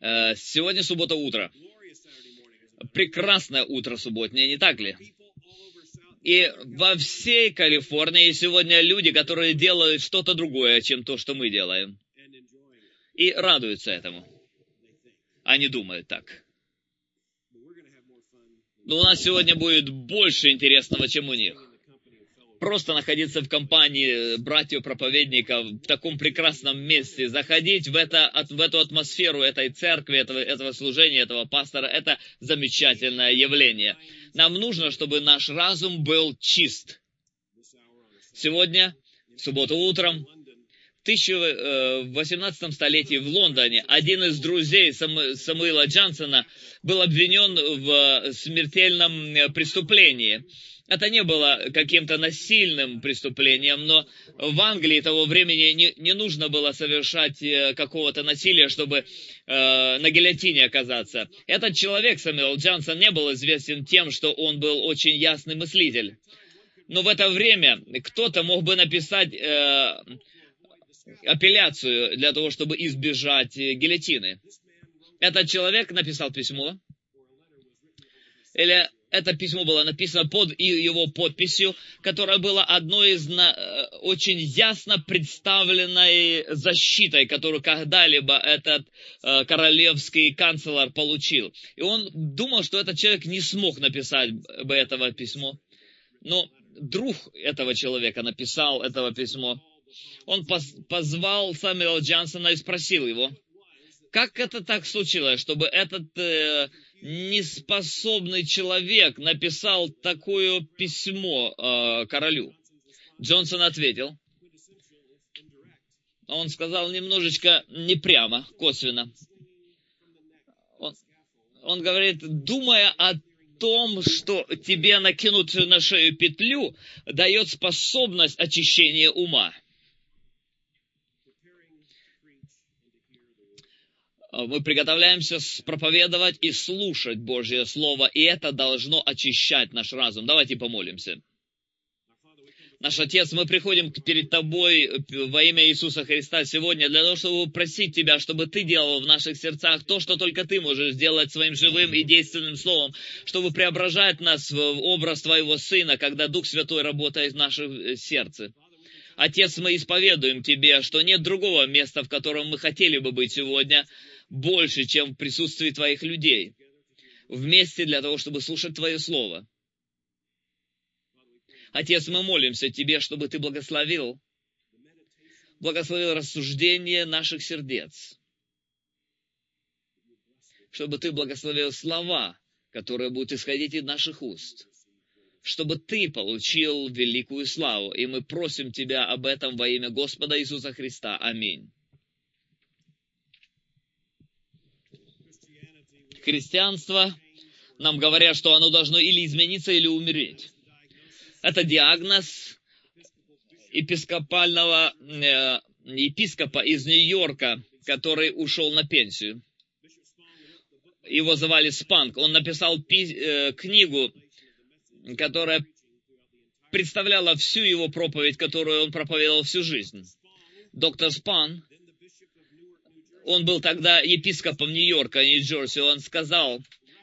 Сегодня суббота утро. Прекрасное утро субботнее, не так ли? И во всей Калифорнии сегодня люди, которые делают что-то другое, чем то, что мы делаем. И радуются этому. Они думают так. Но у нас сегодня будет больше интересного, чем у них. Просто находиться в компании братьев-проповедников в таком прекрасном месте, заходить в эту атмосферу этой церкви, этого служения, этого пастора, это замечательное явление. Нам нужно, чтобы наш разум был чист. Сегодня, в субботу утром, в 18 столетии в Лондоне один из друзей Самуила Джонсона был обвинен в смертельном преступлении. Это не было каким-то насильным преступлением, но в Англии того времени не нужно было совершать какого-то насилия, чтобы на гильотине оказаться. Этот человек, Самуил Джонсон, не был известен тем, что он был очень ясный мыслитель. Но в это время кто-то мог бы написать апелляцию для того, чтобы избежать гильотины. Этот человек написал письмо, или это письмо было написано под его подписью, которая была одной из очень ясно представленной защитой, которую когда-либо этот королевский канцлер получил. И он думал, что этот человек не смог написать бы этого письмо. Но друг этого человека написал этого письмо. Он позвал Самуэла Джонсона и спросил его, как это так случилось, чтобы этот неспособный человек написал такое письмо королю? Джонсон ответил. Он сказал немножечко не прямо, косвенно. Он говорит, думая о том, что тебе накинут на шею петлю, дает способность очищения ума. Мы приготовляемся проповедовать и слушать Божье Слово, и это должно очищать наш разум. Давайте помолимся. Наш Отец, мы приходим перед Тобой во имя Иисуса Христа сегодня для того, чтобы просить Тебя, чтобы Ты делал в наших сердцах то, что только Ты можешь сделать своим живым и действенным Словом, чтобы преображать нас в образ Твоего Сына, когда Дух Святой работает в нашем сердце. Отец, мы исповедуем Тебе, что нет другого места, в котором мы хотели бы быть сегодня, больше, чем в присутствии Твоих людей, вместе для того, чтобы слушать Твое Слово. Отец, мы молимся Тебе, чтобы Ты благословил рассуждение наших сердец, чтобы Ты благословил слова, которые будут исходить из наших уст, чтобы Ты получил великую славу. И мы просим Тебя об этом во имя Господа Иисуса Христа. Аминь. Христианство, нам говорят, что оно должно или измениться, или умереть. Это диагноз епископа из Нью-Йорка, который ушел на пенсию. Его звали Спанк. Он написал книгу, которая представляла всю его проповедь, которую он проповедовал всю жизнь. Доктор Спан, он был тогда епископом Нью-Йорка, Нью-Джерси, он сказал,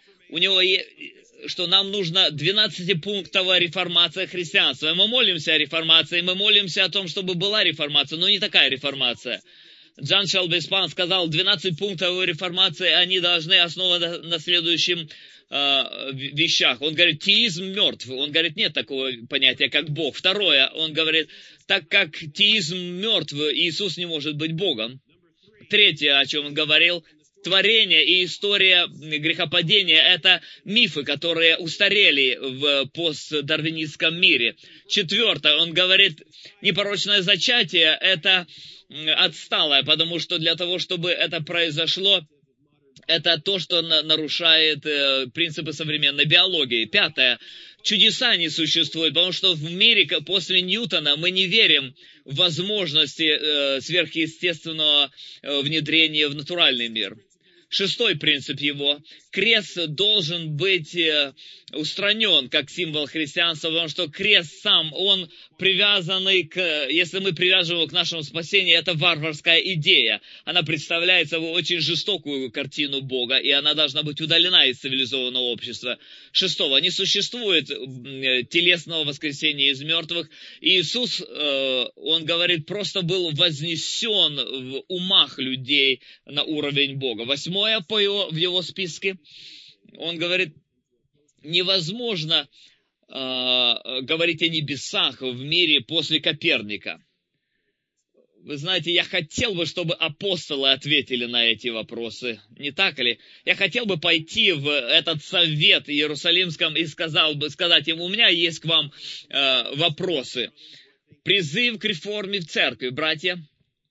что нам нужна 12-пунктовая реформация христианства. Мы молимся о реформации, мы молимся о том, чтобы была реформация, но не такая реформация. Джон Шелби Спан сказал, 12-пунктовые реформации, они должны основаны на следующем вещах. Он говорит, теизм мертв. Он говорит, нет такого понятия, как Бог. Второе, он говорит, так как теизм мертв, Иисус не может быть Богом. Третье, о чем он говорил, творение и история грехопадения – это мифы, которые устарели в постдарвинистском мире. Четвертое, он говорит, непорочное зачатие – это отсталое, потому что для того, чтобы это произошло, это то, что нарушает принципы современной биологии. Пятое, чудеса не существуют, потому что в мире после Ньютона мы не верим в возможности сверхъестественного внедрения в натуральный мир. Шестой принцип его. Крест должен быть устранен как символ христианства, потому что крест сам, он привязанный если мы привяжем его к нашему спасению, это варварская идея. Она представляет собой очень жестокую картину Бога, и она должна быть удалена из цивилизованного общества. 6. Не существует телесного воскресения из мертвых. И Иисус, он говорит, просто был вознесен в умах людей на уровень Бога. 8. в его списке, он говорит, невозможно говорить о небесах в мире после Коперника. Вы знаете, я хотел бы, чтобы апостолы ответили на эти вопросы. Не так ли? Я хотел бы пойти в этот совет Иерусалимском и сказать им, у меня есть к вам вопросы. Призыв к реформе в церкви, братья.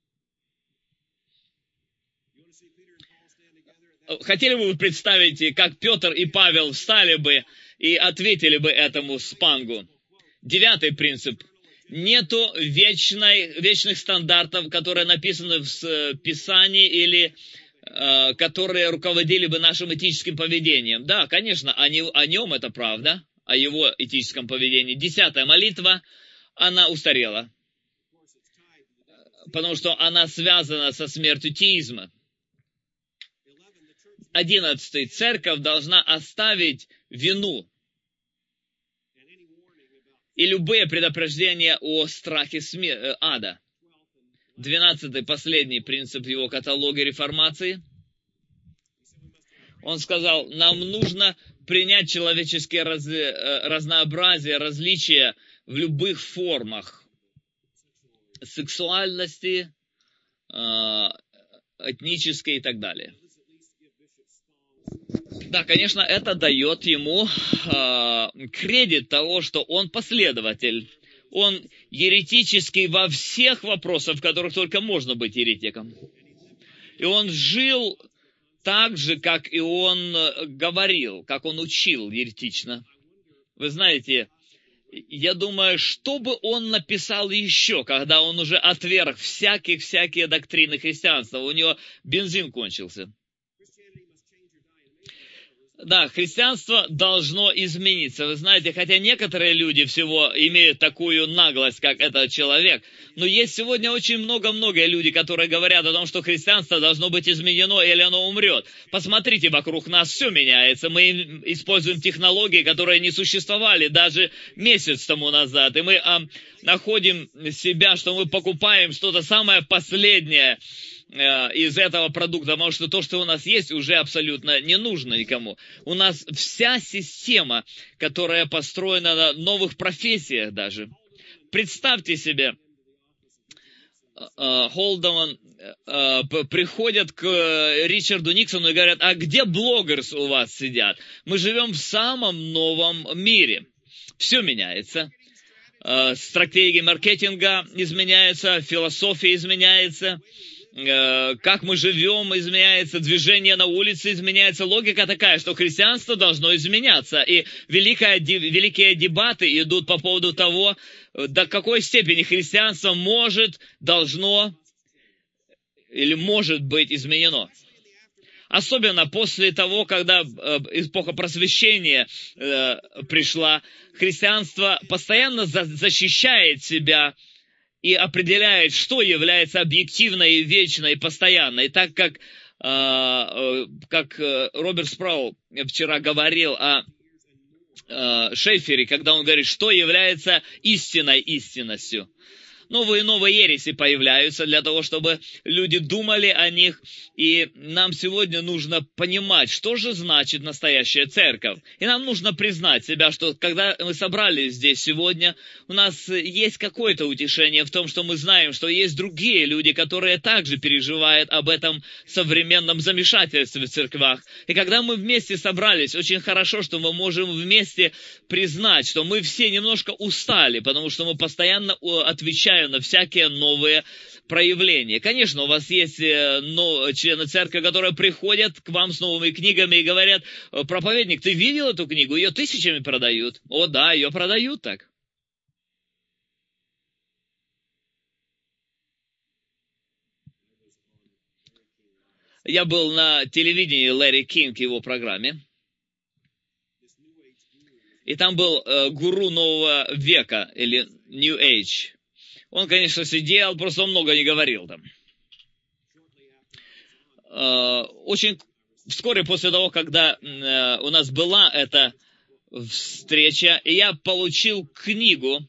Хотели бы вы представить, как Петр и Павел встали бы и ответили бы этому спангу? 9 принцип. Нету вечных стандартов, которые написаны в Писании или которые руководили бы нашим этическим поведением. Да, конечно, о нем это правда, о его этическом поведении. 10 молитва, она устарела, потому что она связана со смертью теизма. 11. Церковь должна оставить вину и любые предупреждения о страхе ада. 12. Последний принцип в его каталоге реформации. Он сказал, нам нужно принять человеческие разнообразие, различия в любых формах сексуальности, этнической и так далее. Да, конечно, это дает ему кредит того, что он последователь. Он еретический во всех вопросах, в которых только можно быть еретиком. И он жил так же, как и он говорил, как он учил еретично. Вы знаете, я думаю, что бы он написал еще, когда он уже отверг всякие доктрины христианства. У него бензин кончился. Да, христианство должно измениться. Вы знаете, хотя некоторые люди всего имеют такую наглость, как этот человек, но есть сегодня очень много люди, которые говорят о том, что христианство должно быть изменено или оно умрет. Посмотрите, вокруг нас все меняется. Мы используем технологии, которые не существовали даже месяц тому назад. И мы находим себя, что мы покупаем что-то самое последнее из этого продукта, потому что то, что у нас есть, уже абсолютно не нужно никому. У нас вся система, которая построена на новых профессиях даже. Представьте себе, Холдеман приходят к Ричарду Никсону и говорят, а где блогерс у вас сидят? Мы живем в самом новом мире. Все меняется. Стратегия маркетинга изменяется, философия изменяется. Как мы живем, изменяется, движение на улице изменяется. Логика такая, что христианство должно изменяться. И великие дебаты идут по поводу того, до какой степени христианство должно или может быть изменено. Особенно после того, когда эпоха просвещения пришла, христианство постоянно защищает себя и определяет, что является объективной, вечной, постоянной. Так как Роберт Спраул вчера говорил о Шефере, когда он говорит, что является истинной истинностью. Новые ереси появляются для того, чтобы люди думали о них. И нам сегодня нужно понимать, что же значит настоящая церковь. И нам нужно признать себя, что когда мы собрались здесь сегодня, у нас есть какое-то утешение в том, что мы знаем, что есть другие люди, которые также переживают об этом современном замешательстве в церквах. И когда мы вместе собрались, очень хорошо, что мы можем вместе признать, что мы все немножко устали, потому что мы постоянно отвечаем на всякие новые проявления. Конечно, у вас есть члены церкви, которые приходят к вам с новыми книгами и говорят, проповедник, ты видел эту книгу? Ее тысячами продают. О да, ее продают так. Я был на телевидении Ларри Кинг, его программе. И там был гуру нового века, или New Age. Он, конечно, сидел, просто он много не говорил там. Очень вскоре после того, когда у нас была эта встреча, и я получил книгу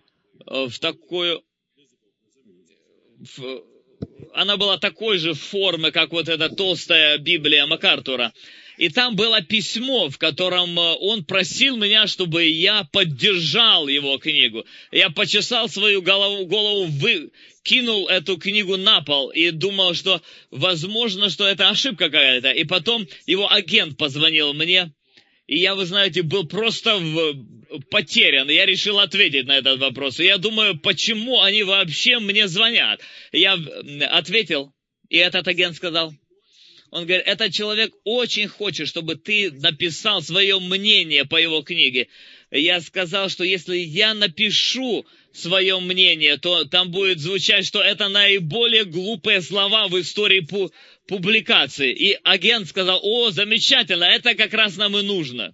она была такой же формы, как вот эта толстая Библия МакАртура. И там было письмо, в котором он просил меня, чтобы я поддержал его книгу. Я почесал свою голову, кинул эту книгу на пол и думал, что возможно, что это ошибка какая-то. И потом его агент позвонил мне, и я, вы знаете, был просто потерян. Я решил ответить на этот вопрос. И я думаю, почему они вообще мне звонят? Я ответил, и этот агент сказал, он говорит, этот человек очень хочет, чтобы ты написал свое мнение по его книге. Я сказал, что если я напишу свое мнение, то там будет звучать, что это наиболее глупые слова в истории публикации. И агент сказал, о, замечательно, это как раз нам и нужно.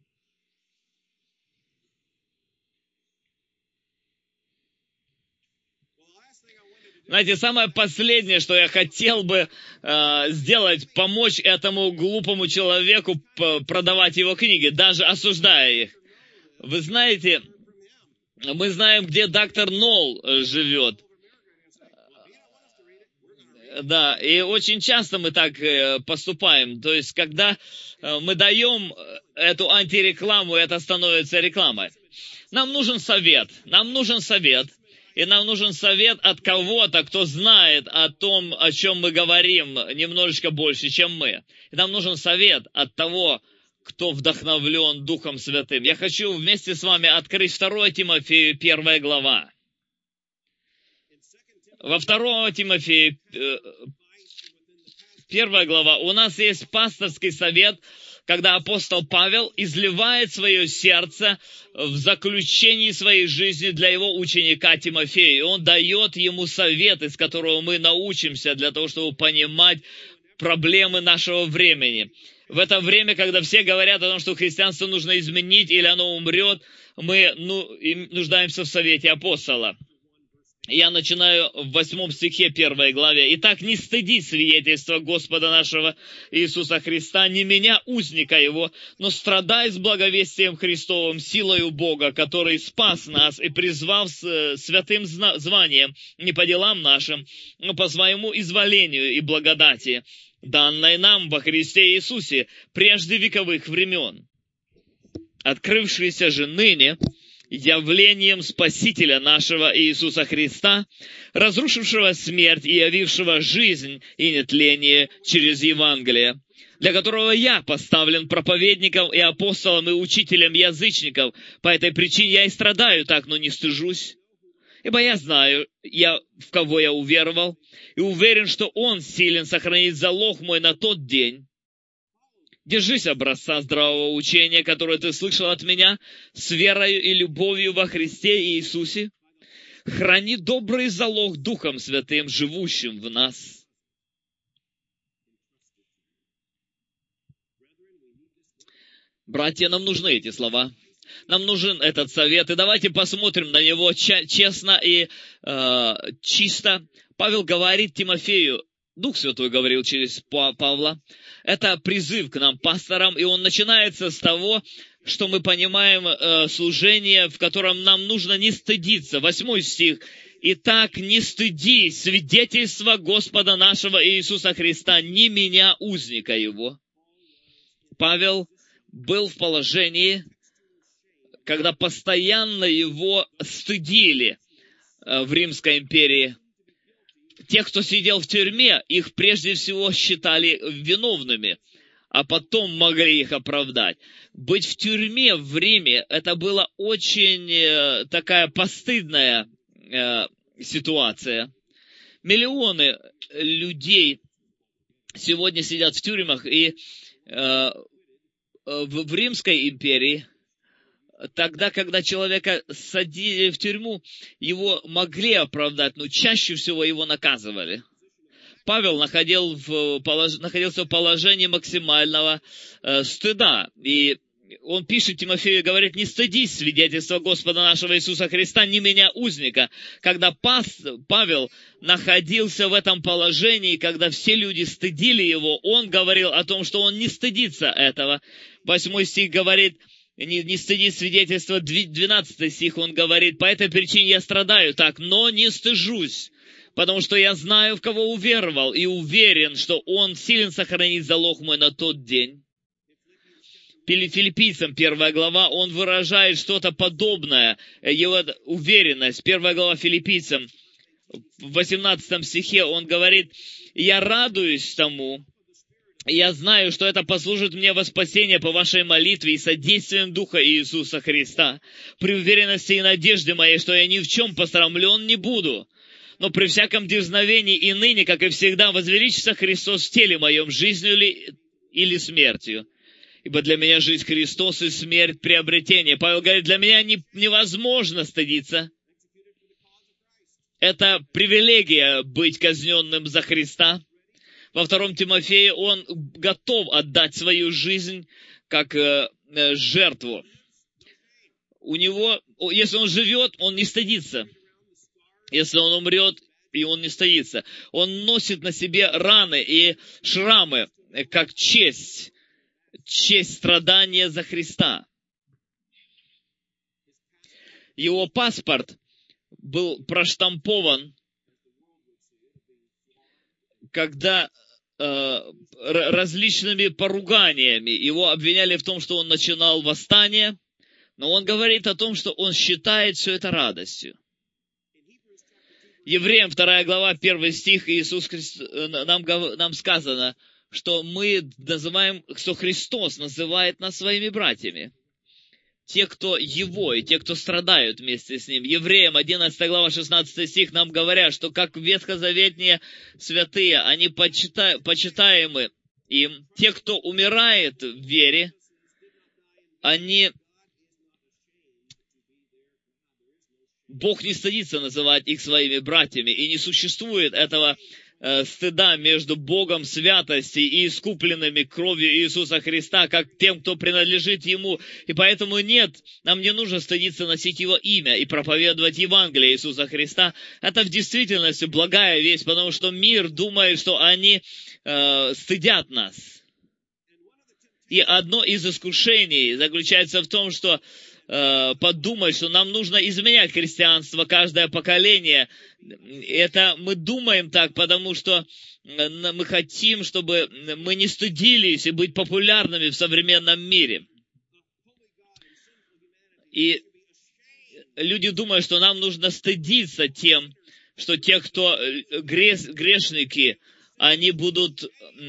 Знаете, самое последнее, что я хотел бы сделать, помочь этому глупому человеку продавать его книги, даже осуждая их. Вы знаете, мы знаем, где доктор Нолл живет. Да, и очень часто мы так поступаем. То есть, когда мы даем эту антирекламу, это становится рекламой. Нам нужен совет. И нам нужен совет от кого-то, кто знает о том, о чем мы говорим, немножечко больше, чем мы. И нам нужен совет от того, кто вдохновлен Духом Святым. Я хочу вместе с вами открыть 2 Тимофею, 1 глава. Во 2 Тимофею, 1 глава, у нас есть пасторский совет, когда апостол Павел изливает свое сердце в заключении своей жизни для его ученика Тимофея. И он дает ему совет, из которого мы научимся для того, чтобы понимать проблемы нашего времени. В это время, когда все говорят о том, что христианство нужно изменить или оно умрет, мы нуждаемся в совете апостола. Я начинаю в 8 стихе 1 главе. «Итак, не стыдись свидетельства Господа нашего Иисуса Христа, не меня, узника Его, но страдай с благовестием Христовым, силою Бога, который спас нас и призвал с святым званием, не по делам нашим, но по своему изволению и благодати, данной нам во Христе Иисусе прежде вековых времен, открывшейся же ныне явлением Спасителя нашего Иисуса Христа, разрушившего смерть и явившего жизнь и нетление через Евангелие, для которого я поставлен проповедником и апостолом и учителем язычников. По этой причине я и страдаю так, но не стыжусь. Ибо я знаю, в кого я уверовал, и уверен, что Он силен сохранить залог мой на тот день. Держись образца здравого учения, которое ты слышал от меня, с верою и любовью во Христе Иисусе. Храни добрый залог Духом Святым, живущим в нас. Братья, нам нужны эти слова. Нам нужен этот совет. И давайте посмотрим на него честно и чисто. Павел говорит Тимофею, Дух Святой говорил через Павла, это призыв к нам, пасторам, и он начинается с того, что мы понимаем служение, в котором нам нужно не стыдиться. 8 стих. «Итак, не стыдись свидетельства Господа нашего Иисуса Христа, не меня, узника Его». Павел был в положении, когда постоянно его стыдили в Римской империи. Тех, кто сидел в тюрьме, их прежде всего считали виновными, а потом могли их оправдать. Быть в тюрьме в Риме, это была очень такая постыдная ситуация. Миллионы людей сегодня сидят в тюрьмах, и в Римской империи, тогда, когда человека садили в тюрьму, его могли оправдать, но чаще всего его наказывали. Павел находился в положении максимального стыда, и он пишет Тимофею и говорит: не стыдись свидетельства Господа нашего Иисуса Христа, не меня узника. Когда Павел находился в этом положении, когда все люди стыдили его, он говорил о том, что он не стыдится этого. 8 стих говорит: не стыдись свидетельства. 12 стих он говорит: по этой причине я страдаю так, но не стыжусь, потому что я знаю, в кого уверовал, и уверен, что он силен сохранить залог мой на тот день. Филиппийцам 1 глава, он выражает что-то подобное, его уверенность. 1 глава Филиппийцам, в 18 стихе он говорит: «Я радуюсь тому, я знаю, что это послужит мне во спасение по вашей молитве и содействием Духа Иисуса Христа, при уверенности и надежде моей, что я ни в чем посрамлен не буду. Но при всяком дерзновении и ныне, как и всегда, возвеличится Христос в теле моем, жизнью ли или смертью. Ибо для меня жизнь Христос и смерть приобретение». Павел говорит: для меня невозможно стыдиться. Это привилегия быть казненным за Христа. Во 2 Тимофея он готов отдать свою жизнь как жертву. У него, если он живет, он не стыдится. Если он умрет, и он не стыдится. Он носит на себе раны и шрамы, как честь страдания за Христа. Его паспорт был проштампован, когда различными поруганиями его обвиняли в том, что он начинал восстание, но он говорит о том, что он считает все это радостью. Евреям 2 глава, 1 стих, Иисус Христос, нам сказано, что мы называем, что Христос называет нас своими братьями. Те, кто Его, и те, кто страдают вместе с Ним. Евреям 11 глава, 16 стих нам говорят, что как ветхозаветные святые, они почитаемы им. Те, кто умирает в вере, Бог не стыдится называть их своими братьями, и не существует этого стыда между Богом святости и искупленными кровью Иисуса Христа, как тем, кто принадлежит Ему. И поэтому нам не нужно стыдиться носить Его имя и проповедовать Евангелие Иисуса Христа. Это в действительности благая весть, потому что мир думает, что они стыдят нас. И одно из искушений заключается в том, что подумать, что нам нужно изменять христианство каждое поколение. Это мы думаем так, потому что мы хотим, чтобы мы не стыдились и быть популярными в современном мире. И люди думают, что нам нужно стыдиться тем, что те, кто грешники, они будут,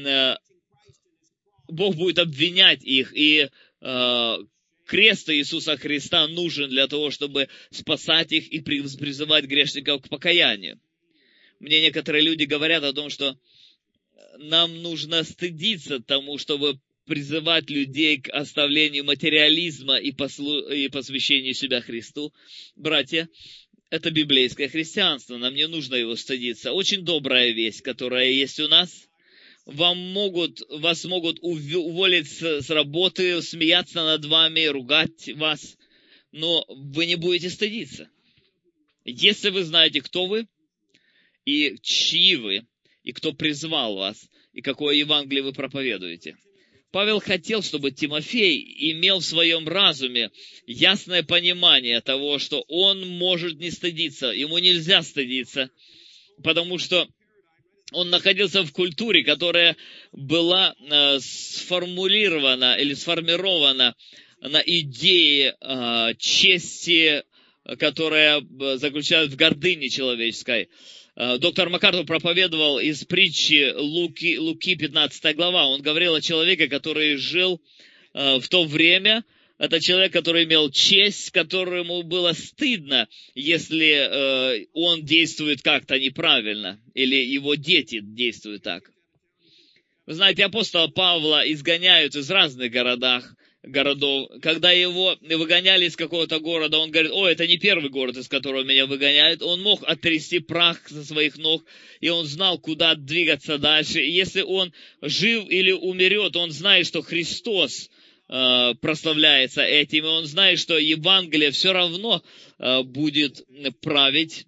Бог будет обвинять их, и крест Иисуса Христа нужен для того, чтобы спасать их и призывать грешников к покаянию. Мне некоторые люди говорят о том, что нам нужно стыдиться тому, чтобы призывать людей к оставлению материализма и посвящению себя Христу. Братья, это библейское христианство, нам не нужно его стыдиться. Очень добрая весть, которая есть у нас. Вас могут уволить с работы, смеяться над вами, ругать вас, но вы не будете стыдиться. Если вы знаете, кто вы, и чьи вы, и кто призвал вас, и какое Евангелие вы проповедуете. Павел хотел, чтобы Тимофей имел в своем разуме ясное понимание того, что он может не стыдиться, ему нельзя стыдиться, потому что он находился в культуре, которая была сформулирована или сформирована на идее чести, которая заключалась в гордыне человеческой. Доктор Макартур проповедовал из притчи Луки 15 глава. Он говорил о человеке, который жил в то время. Это человек, который имел честь, которому было стыдно, если он действует как-то неправильно, или его дети действуют так. Вы знаете, апостола Павла изгоняют из разных городов. Когда его выгоняли из какого-то города, он говорит: это не первый город, из которого меня выгоняют. Он мог оттрясти прах со своих ног, и он знал, куда двигаться дальше. И если он жив или умрет, он знает, что Христос прославляется этим, и он знает, что Евангелие все равно будет править,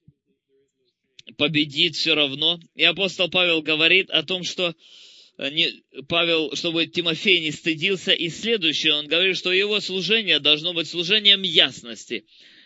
победит все равно. И апостол Павел говорит о том, что Павел, чтобы Тимофей не стыдился, и следующее, он говорит, что его служение должно быть служением ясности.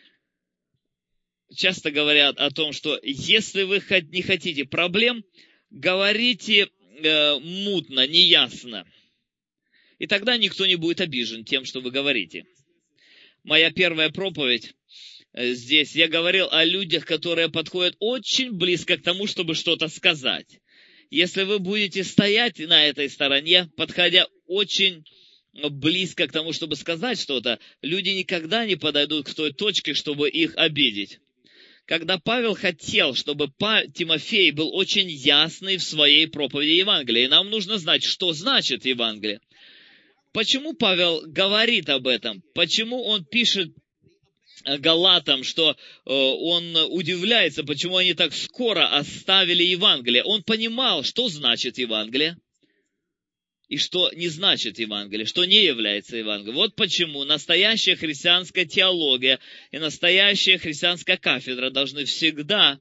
Часто говорят о том, что если вы не хотите проблем, говорите мутно, неясно. И тогда никто не будет обижен тем, что вы говорите. Моя первая проповедь здесь, я говорил о людях, которые подходят очень близко к тому, чтобы что-то сказать. Если вы будете стоять на этой стороне, подходя очень близко к тому, чтобы сказать что-то, люди никогда не подойдут к той точке, чтобы их обидеть. Когда Павел хотел, чтобы Тимофей был очень ясный в своей проповеди Евангелия, и нам нужно знать, что значит Евангелие. Почему Павел говорит об этом? Почему он пишет Галатам, что он удивляется, почему они так скоро оставили Евангелие? Он понимал, что значит Евангелие и что не значит Евангелие, что не является Евангелием. Вот почему настоящая христианская теология и настоящая христианская кафедра должны всегда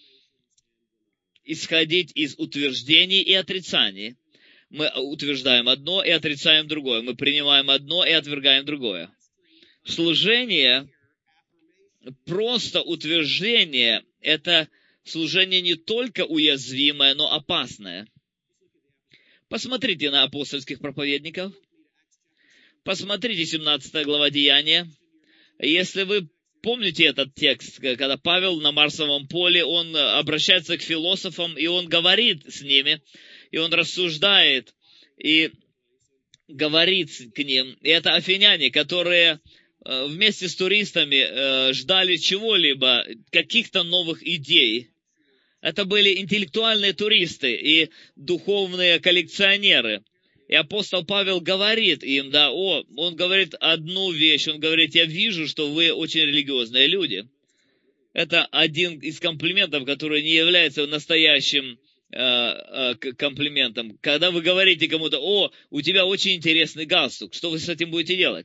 исходить из утверждений и отрицаний. Мы утверждаем одно и отрицаем другое. Мы принимаем одно и отвергаем другое. Служение, просто утверждение, это служение не только уязвимое, но опасное. Посмотрите на апостольских проповедников. Посмотрите 17 глава Деяния. Если вы помните этот текст, когда Павел на Марсовом поле, он обращается к философам, и он говорит с ними, и он рассуждает, и говорит к ним. И это афиняне, которые вместе с туристами ждали чего-либо, каких-то новых идей. Это были интеллектуальные туристы и духовные коллекционеры. И апостол Павел говорит им, он говорит одну вещь, он говорит: я вижу, что вы очень религиозные люди. Это один из комплиментов, который не является настоящим комплиментом. Когда вы говорите кому-то: у тебя очень интересный галстук, что вы с этим будете делать?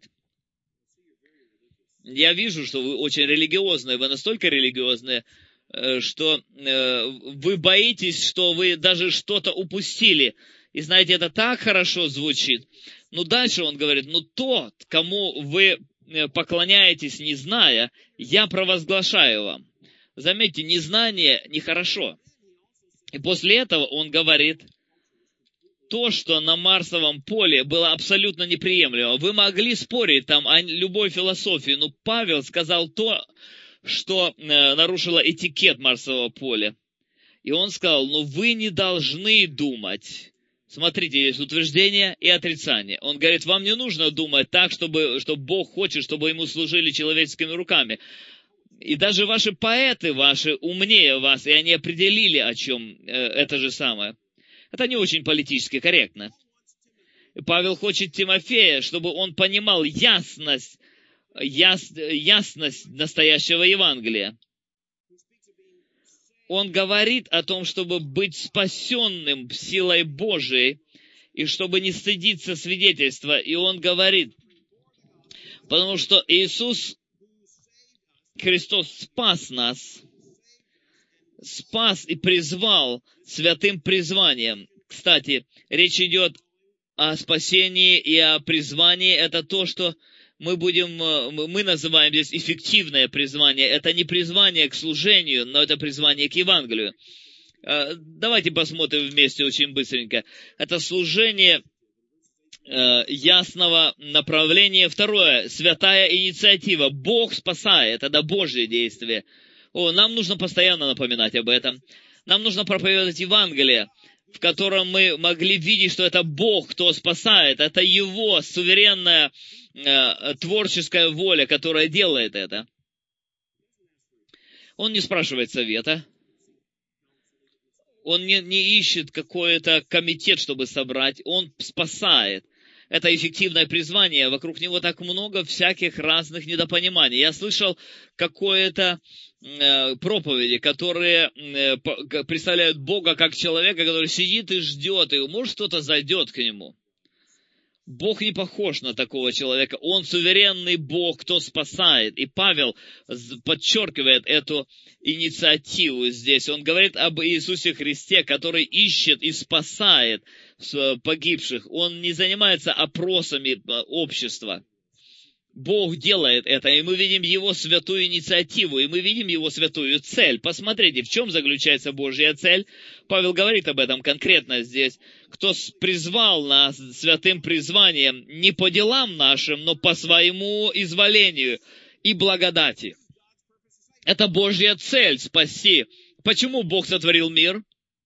Я вижу, что вы очень религиозные, вы настолько религиозные, что вы боитесь, что вы даже что-то упустили. И знаете, это так хорошо звучит. Но дальше он говорит: тот, кому вы поклоняетесь, не зная, я провозглашаю вам. Заметьте, незнание нехорошо. И после этого он говорит: то, что на Марсовом поле было абсолютно неприемлемо. Вы могли спорить там о любой философии, но Павел сказал то, что нарушило этикет Марсового поля. И он сказал: вы не должны думать. Смотрите, есть утверждение и отрицание. Он говорит: вам не нужно думать так, что Бог хочет, чтобы ему служили человеческими руками. И даже ваши поэты ваши умнее вас, и они определили, о чем это же самое. Это не очень политически корректно. Павел хочет Тимофея, чтобы он понимал ясность настоящего Евангелия. Он говорит о том, чтобы быть спасенным силой Божией, и чтобы не стыдиться свидетельства. И он говорит, потому что Иисус Христос спас нас, спас и призвал святым призванием. Кстати, речь идет о спасении и о призвании. Это то, что мы называем здесь эффективное призвание. Это не призвание к служению, но это призвание к Евангелию. Давайте посмотрим вместе очень быстренько. Это служение ясного направления. Второе, святая инициатива. Бог спасает, это Божье действие. Нам нужно постоянно напоминать об этом. Нам нужно проповедовать Евангелие, в котором мы могли видеть, что это Бог, кто спасает. Это Его суверенная творческая воля, которая делает это. Он не спрашивает совета. Он не ищет какой-то комитет, чтобы собрать. Он спасает. Это эффективное призвание. Вокруг него так много всяких разных недопониманий. Я слышал какое-то проповеди, которые представляют Бога как человека, который сидит и ждет, и может кто-то зайдет к нему. Бог не похож на такого человека. Он суверенный Бог, кто спасает. И Павел подчеркивает эту инициативу здесь. Он говорит об Иисусе Христе, который ищет и спасает погибших. Он не занимается опросами общества. Бог делает это, и мы видим Его святую инициативу, и мы видим Его святую цель. Посмотрите, в чем заключается Божья цель. Павел говорит об этом конкретно здесь. Кто призвал нас святым призванием не по делам нашим, но по своему изволению и благодати. Это Божья цель — спасти. Почему Бог сотворил мир?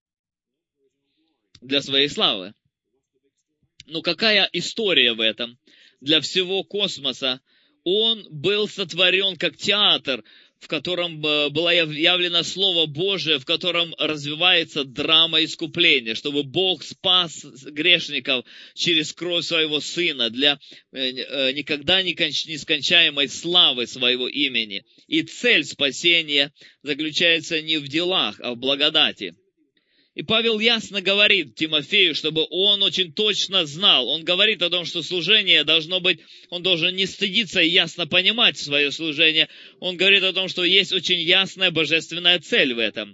Для своей славы. Ну, какая история в этом? Для всего космоса. Он был сотворен как театр, в котором было явлено Слово Божие, в котором развивается драма искупления, чтобы Бог спас грешников через кровь Своего Сына для никогда не нескончаемой славы Своего имени. И цель спасения заключается не в делах, а в благодати. И Павел ясно говорит Тимофею, чтобы он очень точно знал. Он говорит о том, что служение должно быть, он должен не стыдиться и ясно понимать свое служение. Он говорит о том, что есть очень ясная божественная цель в этом.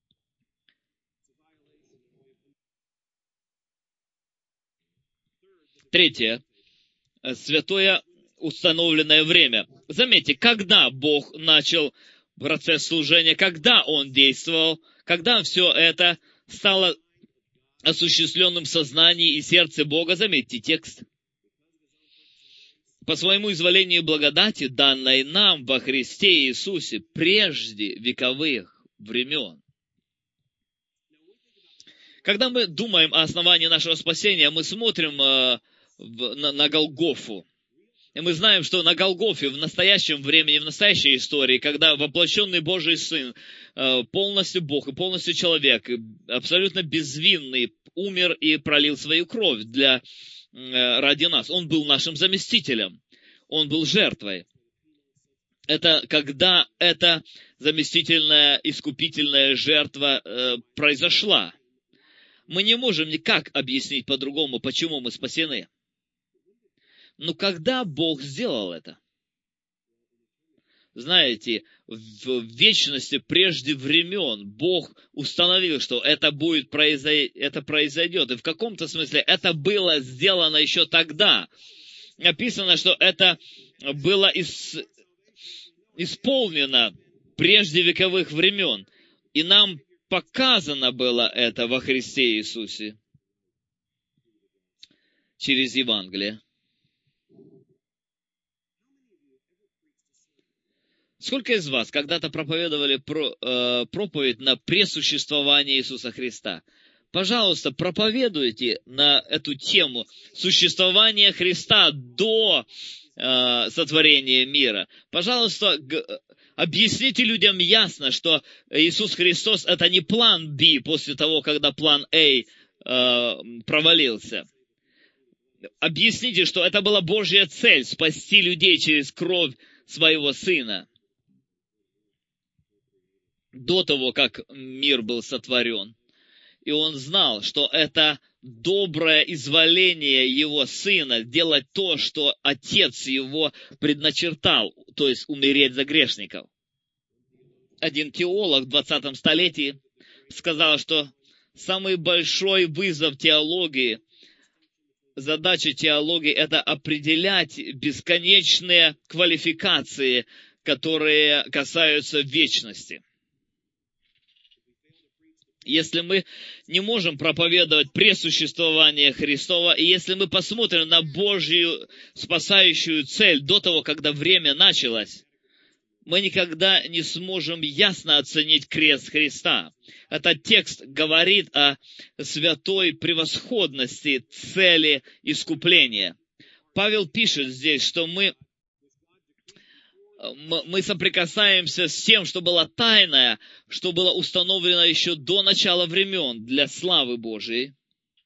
Третье. Святое установленное время. Заметьте, когда Бог начал процесс служения, когда Он действовал, когда все это стало осуществленным в сознании и сердце Бога. Заметьте текст. По своему изволению и благодати, данной нам во Христе Иисусе прежде вековых времен. Когда мы думаем о основании нашего спасения, мы смотрим на Голгофу. И мы знаем, что на Голгофе в настоящем времени, в настоящей истории, когда воплощенный Божий Сын, полностью Бог и полностью человек, абсолютно безвинный, умер и пролил свою кровь ради нас. Он был нашим заместителем. Он был жертвой. Это когда эта заместительная, искупительная жертва произошла. Мы не можем никак объяснить по-другому, почему мы спасены. Но когда Бог сделал это? Знаете, в вечности прежде времен Бог установил, что это произойдет. И в каком-то смысле это было сделано еще тогда. Написано, что это было исполнено прежде вековых времен. И нам показано было это во Христе Иисусе через Евангелие. Сколько из вас когда-то проповедовали проповедь на пресуществование Иисуса Христа? Пожалуйста, проповедуйте на эту тему существования Христа до сотворения мира. Пожалуйста, объясните людям ясно, что Иисус Христос — это не план Б после того, когда план А провалился. Объясните, что это была Божья цель — спасти людей через кровь Своего Сына. До того, как мир был сотворен. И Он знал, что это доброе изволение Его Сына делать то, что Отец Его предначертал, то есть умереть за грешников. Один теолог в 20 столетии сказал, что самый большой вызов теологии, задача теологии — это определять бесконечные квалификации, которые касаются вечности. Если мы не можем проповедовать пресуществование Христова, и если мы посмотрим на Божью спасающую цель до того, когда время началось, мы никогда не сможем ясно оценить крест Христа. Этот текст говорит о святой превосходности цели искупления. Павел пишет здесь, что мы соприкасаемся с тем, что было тайное, что было установлено еще до начала времен для славы Божией.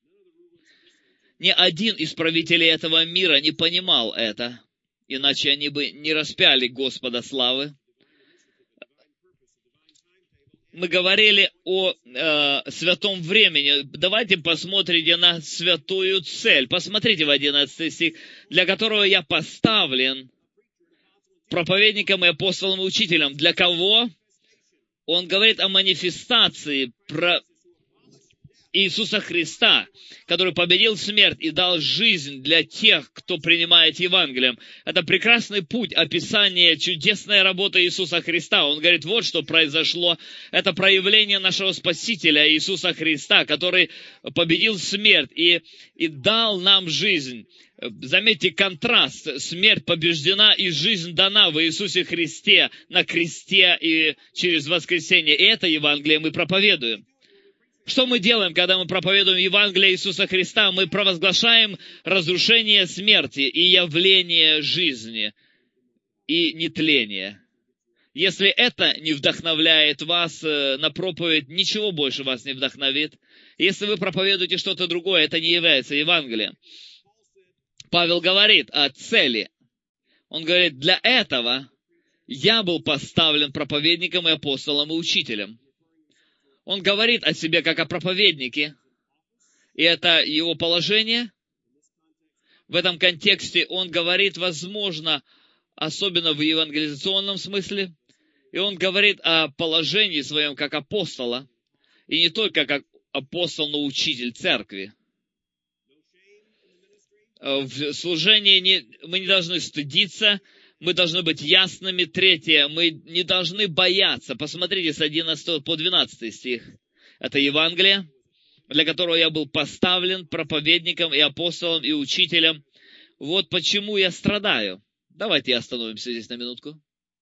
Ни один из правителей этого мира не понимал это, иначе они бы не распяли Господа славы. мы говорили о святом времени. Давайте посмотрите на святую цель. Посмотрите в 11 стих. Для которого я поставлен проповедником и апостолом и учителем. Для кого? Он говорит о манифестации Иисуса Христа, который победил смерть и дал жизнь для тех, кто принимает Евангелие. Это прекрасный путь описания чудесной работы Иисуса Христа. Он говорит, вот что произошло. Это проявление нашего Спасителя Иисуса Христа, который победил смерть и дал нам жизнь. Заметьте контраст. Смерть побеждена и жизнь дана в Иисусе Христе на кресте и через воскресение. И это Евангелие мы проповедуем. Что мы делаем, когда мы проповедуем Евангелие Иисуса Христа? Мы провозглашаем разрушение смерти и явление жизни и нетления. Если это не вдохновляет вас на проповедь, ничего больше вас не вдохновит. Если вы проповедуете что-то другое, это не является Евангелием. Павел говорит о цели. Он говорит, для этого я был поставлен проповедником и апостолом и учителем. Он говорит о себе как о проповеднике. И это его положение. В этом контексте он говорит, возможно, особенно в евангелизационном смысле. И он говорит о положении своем как апостола. И не только как апостол, но учитель церкви. В служении мы не должны стыдиться. Мы должны быть ясными. Третье, мы не должны бояться. Посмотрите с 11 по 12 стих. Это Евангелие, для которого я был поставлен проповедником и апостолом и учителем. Вот почему я страдаю. Давайте остановимся здесь на минутку.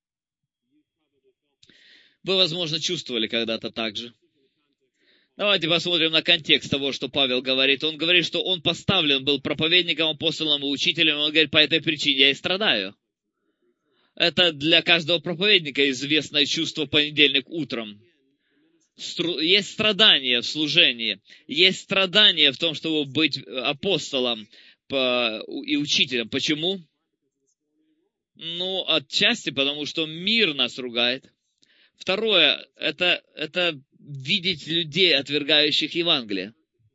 Вы, возможно, чувствовали когда-то так же. Давайте посмотрим на контекст того, что Павел говорит. Он говорит, что он поставлен был проповедником, апостолом и учителем. Он говорит, по этой причине я и страдаю. Это для каждого проповедника известное чувство в понедельник утром. Есть страдания в служении, есть страдания в том, чтобы быть апостолом и учителем. Почему? Отчасти потому, что мир нас ругает. Второе, это видеть людей, отвергающих Евангелие.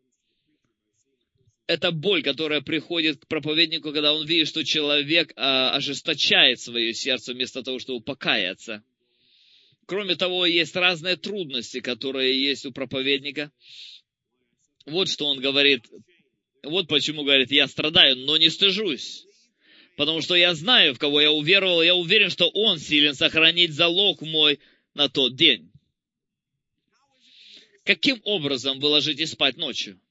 Это боль, которая приходит к проповеднику, когда он видит, что человек ожесточает свое сердце вместо того, чтобы покаяться. Кроме того, есть разные трудности, которые есть у проповедника. Вот что он говорит. Вот почему говорит, я страдаю, но не стыжусь. Потому что я знаю, в кого я уверовал. Я уверен, что он силен сохранить залог мой на тот день. Каким образом вы ложитесь спать ночью?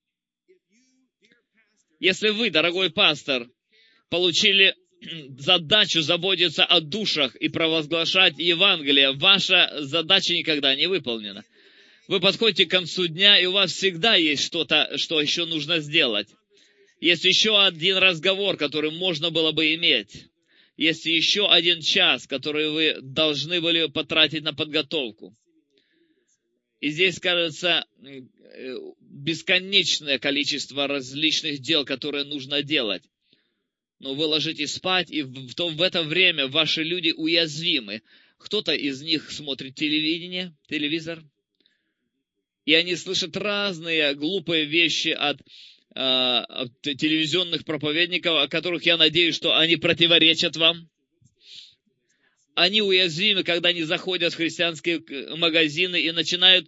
Если вы, дорогой пастор, получили задачу заботиться о душах и провозглашать Евангелие, ваша задача никогда не выполнена. Вы подходите к концу дня, и у вас всегда есть что-то, что еще нужно сделать. Есть еще один разговор, который можно было бы иметь. Есть еще один час, который вы должны были потратить на подготовку. И здесь, кажется, бесконечное количество различных дел, которые нужно делать. Но вы ложитесь спать, и в это время ваши люди уязвимы. Кто-то из них смотрит телевизор, и они слышат разные глупые вещи от телевизионных проповедников, о которых я надеюсь, что они противоречат вам. Они уязвимы, когда они заходят в христианские магазины и начинают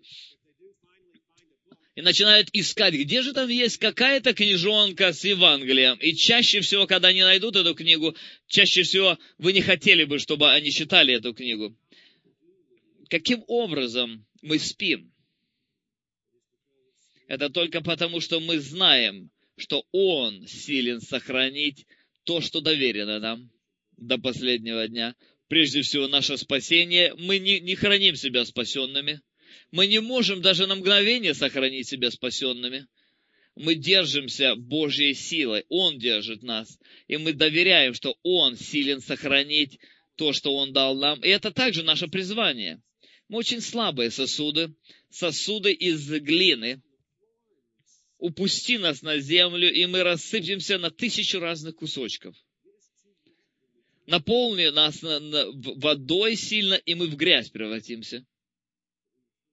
искать, где же там есть какая-то книжонка с Евангелием. И чаще всего, когда они найдут эту книгу, чаще всего вы не хотели бы, чтобы они читали эту книгу. Каким образом мы спим? Это только потому, что мы знаем, что Он силен сохранить то, что доверено нам до последнего дня. Прежде всего, наше спасение. Мы не храним себя спасенными. Мы не можем даже на мгновение сохранить себя спасенными. Мы держимся Божьей силой. Он держит нас. И мы доверяем, что Он силен сохранить то, что Он дал нам. И это также наше призвание. Мы очень слабые сосуды из глины. Упусти нас на землю, и мы рассыпемся на 1000 разных кусочков. Наполни нас водой сильно, и мы в грязь превратимся.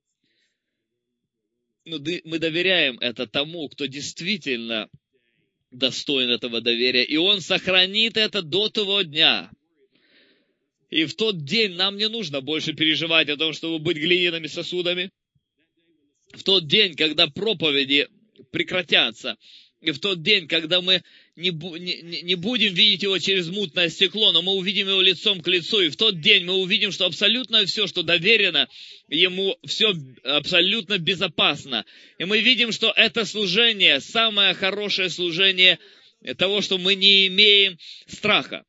мы доверяем это тому, кто действительно достоин этого доверия, и Он сохранит это до того дня. И в тот день нам не нужно больше переживать о том, чтобы быть глиняными сосудами. В тот день, когда проповеди прекратятся, и в тот день, когда мы не будем видеть его через мутное стекло, но мы увидим его лицом к лицу, и в тот день мы увидим, что абсолютно все, что доверено ему, все абсолютно безопасно. И мы видим, что это служение, самое хорошее служение того, что мы не имеем страха.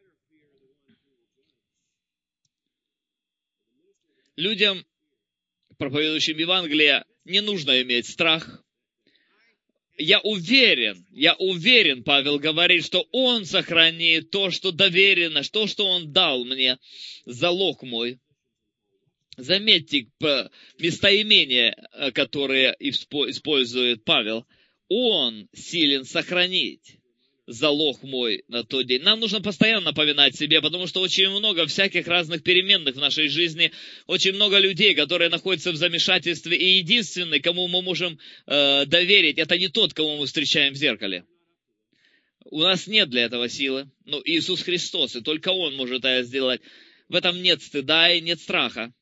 Людям, проповедующим Евангелие, не нужно иметь страх. Я уверен, Павел говорит, что Он сохранит то, что доверено, то, что Он дал мне, залог мой. Заметьте местоимения, которые использует Павел. Он силен сохранить залог мой на тот день. Нам нужно постоянно напоминать себе, потому что очень много всяких разных переменных в нашей жизни, очень много людей, которые находятся в замешательстве, и единственный, кому мы можем доверить, это не тот, кого мы встречаем в зеркале. У нас нет для этого силы, но Иисус Христос, и только Он может это сделать. В этом нет стыда и нет страха.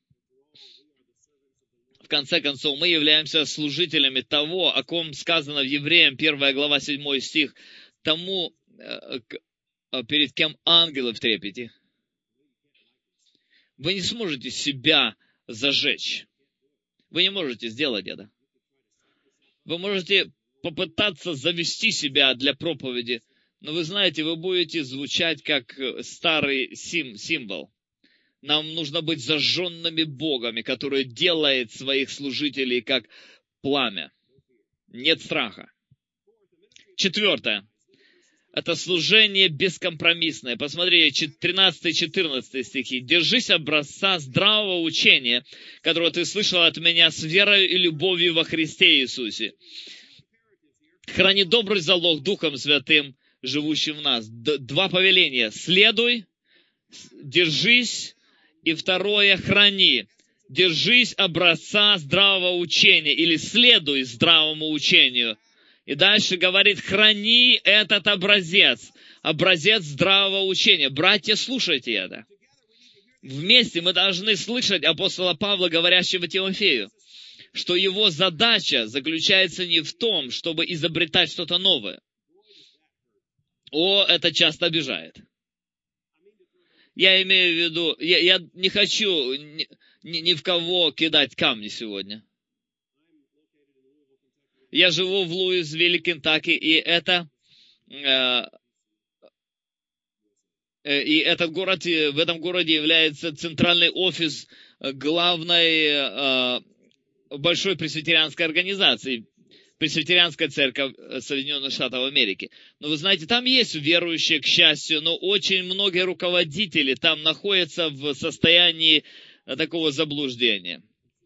В конце концов, мы являемся служителями того, о ком сказано в Евреям, 1 глава, 7 стих, тому, перед кем ангелы в трепете. Вы не сможете себя зажечь. Вы не можете сделать это. Вы можете попытаться завести себя для проповеди, но вы знаете, вы будете звучать как старый символ. Нам нужно быть зажженными Богом, который делает своих служителей как пламя. Нет страха. 4. Это служение бескомпромиссное. Посмотрите, 13-14 стихи. «Держись образца здравого учения, которого ты слышал от меня с верой и любовью во Христе Иисусе. Храни добрый залог Духом Святым, живущим в нас». 2 повеления. Следуй, держись, и 2, храни. Держись образца здравого учения, или следуй здравому учению. И дальше говорит, храни этот образец здравого учения. Братья, слушайте это. Вместе мы должны слышать апостола Павла, говорящего Тимофею, что его задача заключается не в том, чтобы изобретать что-то новое. Это часто обижает. Я имею в виду, я не хочу ни в кого кидать камни сегодня. Я живу в Луисвилле, Кентаки, и этот город, в этом городе является центральный офис главной большой пресвитерианской организации, Пресвитерианская церковь Соединенных Штатов Америки. Но вы знаете, там есть верующие, к счастью, но очень многие руководители там находятся в состоянии такого заблуждения.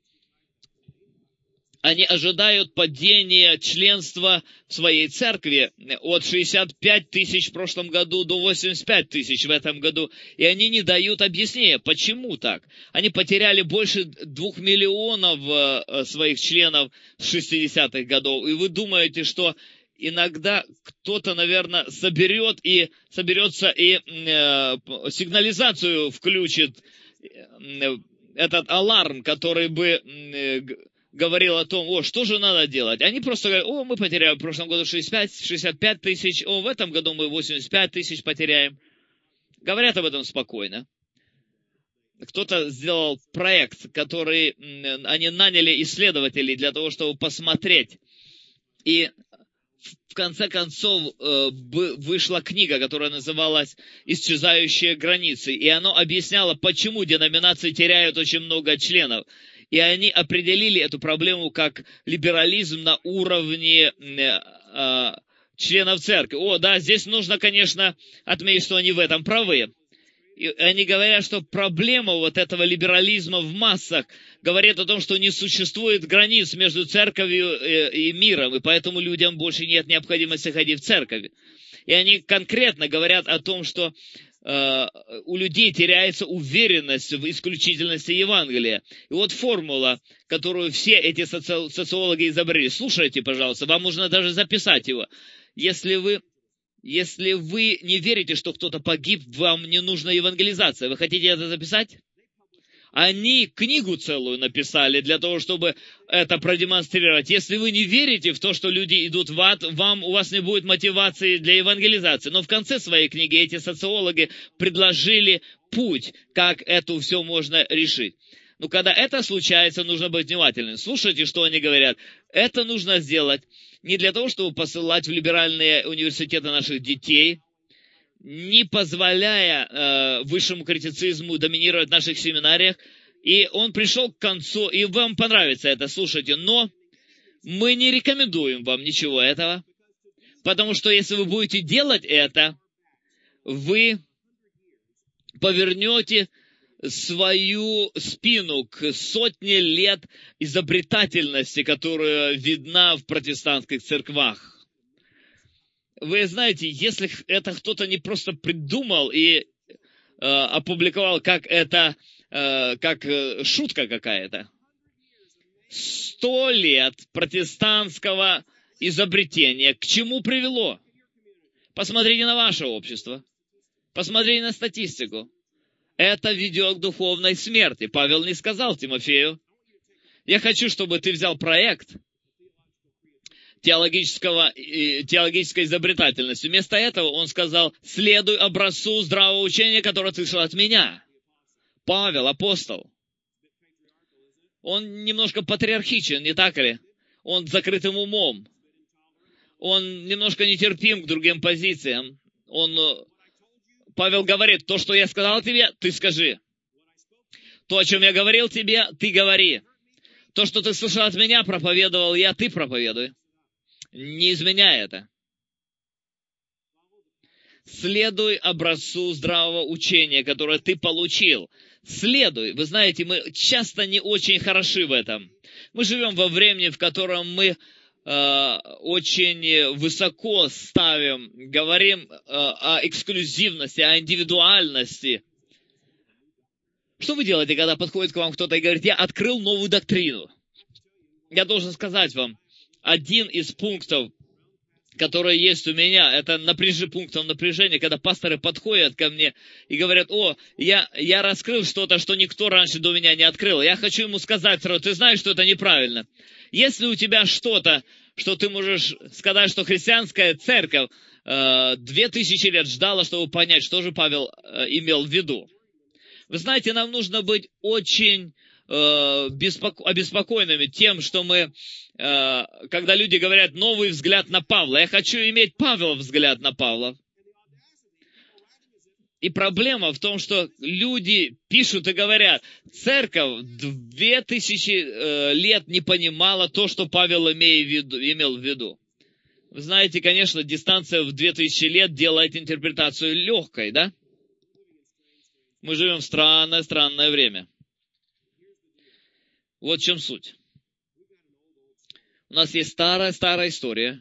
Они ожидают падения членства в своей церкви от 65 тысяч в прошлом году до 85 тысяч в этом году. И они не дают объяснения, почему так. Они потеряли больше 2 миллионов своих членов с 60-х годов. И вы думаете, что иногда кто-то, наверное, соберется и сигнализацию включит, этот аларм, который бы говорил о том, что же надо делать. Они просто говорят, мы потеряли в прошлом году 65 тысяч, в этом году мы 85 тысяч потеряем. Говорят об этом спокойно. Кто-то сделал проект, который они наняли исследователей для того, чтобы посмотреть. И в конце концов вышла книга, которая называлась «Исчезающие границы». И она объясняла, почему деноминации теряют очень много членов. И они определили эту проблему как либерализм на уровне членов церкви. Здесь нужно, конечно, отметить, что они в этом правы. И они говорят, что проблема вот этого либерализма в массах говорит о том, что не существует границ между церковью и миром, и поэтому людям больше нет необходимости ходить в церковь. И они конкретно говорят о том, что у людей теряется уверенность в исключительности Евангелия. И вот формула, которую все эти социологи изобрели. Слушайте, пожалуйста, вам нужно даже записать его. Если вы не верите, что кто-то погиб, вам не нужна евангелизация. Вы хотите это записать? Они книгу целую написали для того, чтобы это продемонстрировать. Если вы не верите в то, что люди идут в ад, у вас не будет мотивации для евангелизации. Но в конце своей книги эти социологи предложили путь, как это все можно решить. Но когда это случается, нужно быть внимательным. Слушайте, что они говорят. Это нужно сделать не для того, чтобы посылать в либеральные университеты наших детей, не позволяя высшему критицизму доминировать в наших семинариях. И он пришел к концу, и вам понравится это, слушайте, но мы не рекомендуем вам ничего этого, потому что если вы будете делать это, вы повернете свою спину к сотне лет изобретательности, которая видна в протестантских церквах. Вы знаете, если это кто-то не просто придумал и опубликовал, как шутка какая-то. 100 лет протестантского изобретения к чему привело? Посмотрите на ваше общество. Посмотрите на статистику. Это ведет к духовной смерти. Павел не сказал Тимофею: я хочу, чтобы ты взял проект теологической изобретательности. Вместо этого он сказал: следуй образцу здравого учения, которое ты слышал от меня. Павел, апостол. Он немножко патриархичен, не так ли? Он с закрытым умом. Он немножко нетерпим к другим позициям. Павел говорит: то, что я сказал тебе, ты скажи. То, о чем я говорил тебе, ты говори. То, что ты слышал от меня, проповедовал я, ты проповедуй. Не изменяй это. Следуй образцу здравого учения, которое ты получил. Следуй. Вы знаете, мы часто не очень хороши в этом. Мы живем во времени, в котором мы очень высоко ставим, говорим о эксклюзивности, о индивидуальности. Что вы делаете, когда подходит к вам кто-то и говорит: я открыл новую доктрину? Я должен сказать вам, один из пунктов, который есть у меня, это пунктом напряжения, когда пасторы подходят ко мне и говорят: о, я раскрыл что-то, что никто раньше до меня не открыл. Я хочу ему сказать сразу: ты знаешь, что это неправильно. Если у тебя что-то, что ты можешь сказать, что христианская церковь 2000 лет ждала, чтобы понять, что же Павел имел в виду. Вы знаете, нам нужно быть очень обеспокоенными тем, что мы, когда люди говорят новый взгляд на Павла, я хочу иметь Павла взгляд на Павла. И проблема в том, что люди пишут и говорят: церковь 2000 лет не понимала то, что Павел имел в виду. Вы знаете, конечно, дистанция в 2000 лет делает интерпретацию легкой, да? Мы живем в странное время. Вот в чем суть. У нас есть старая история,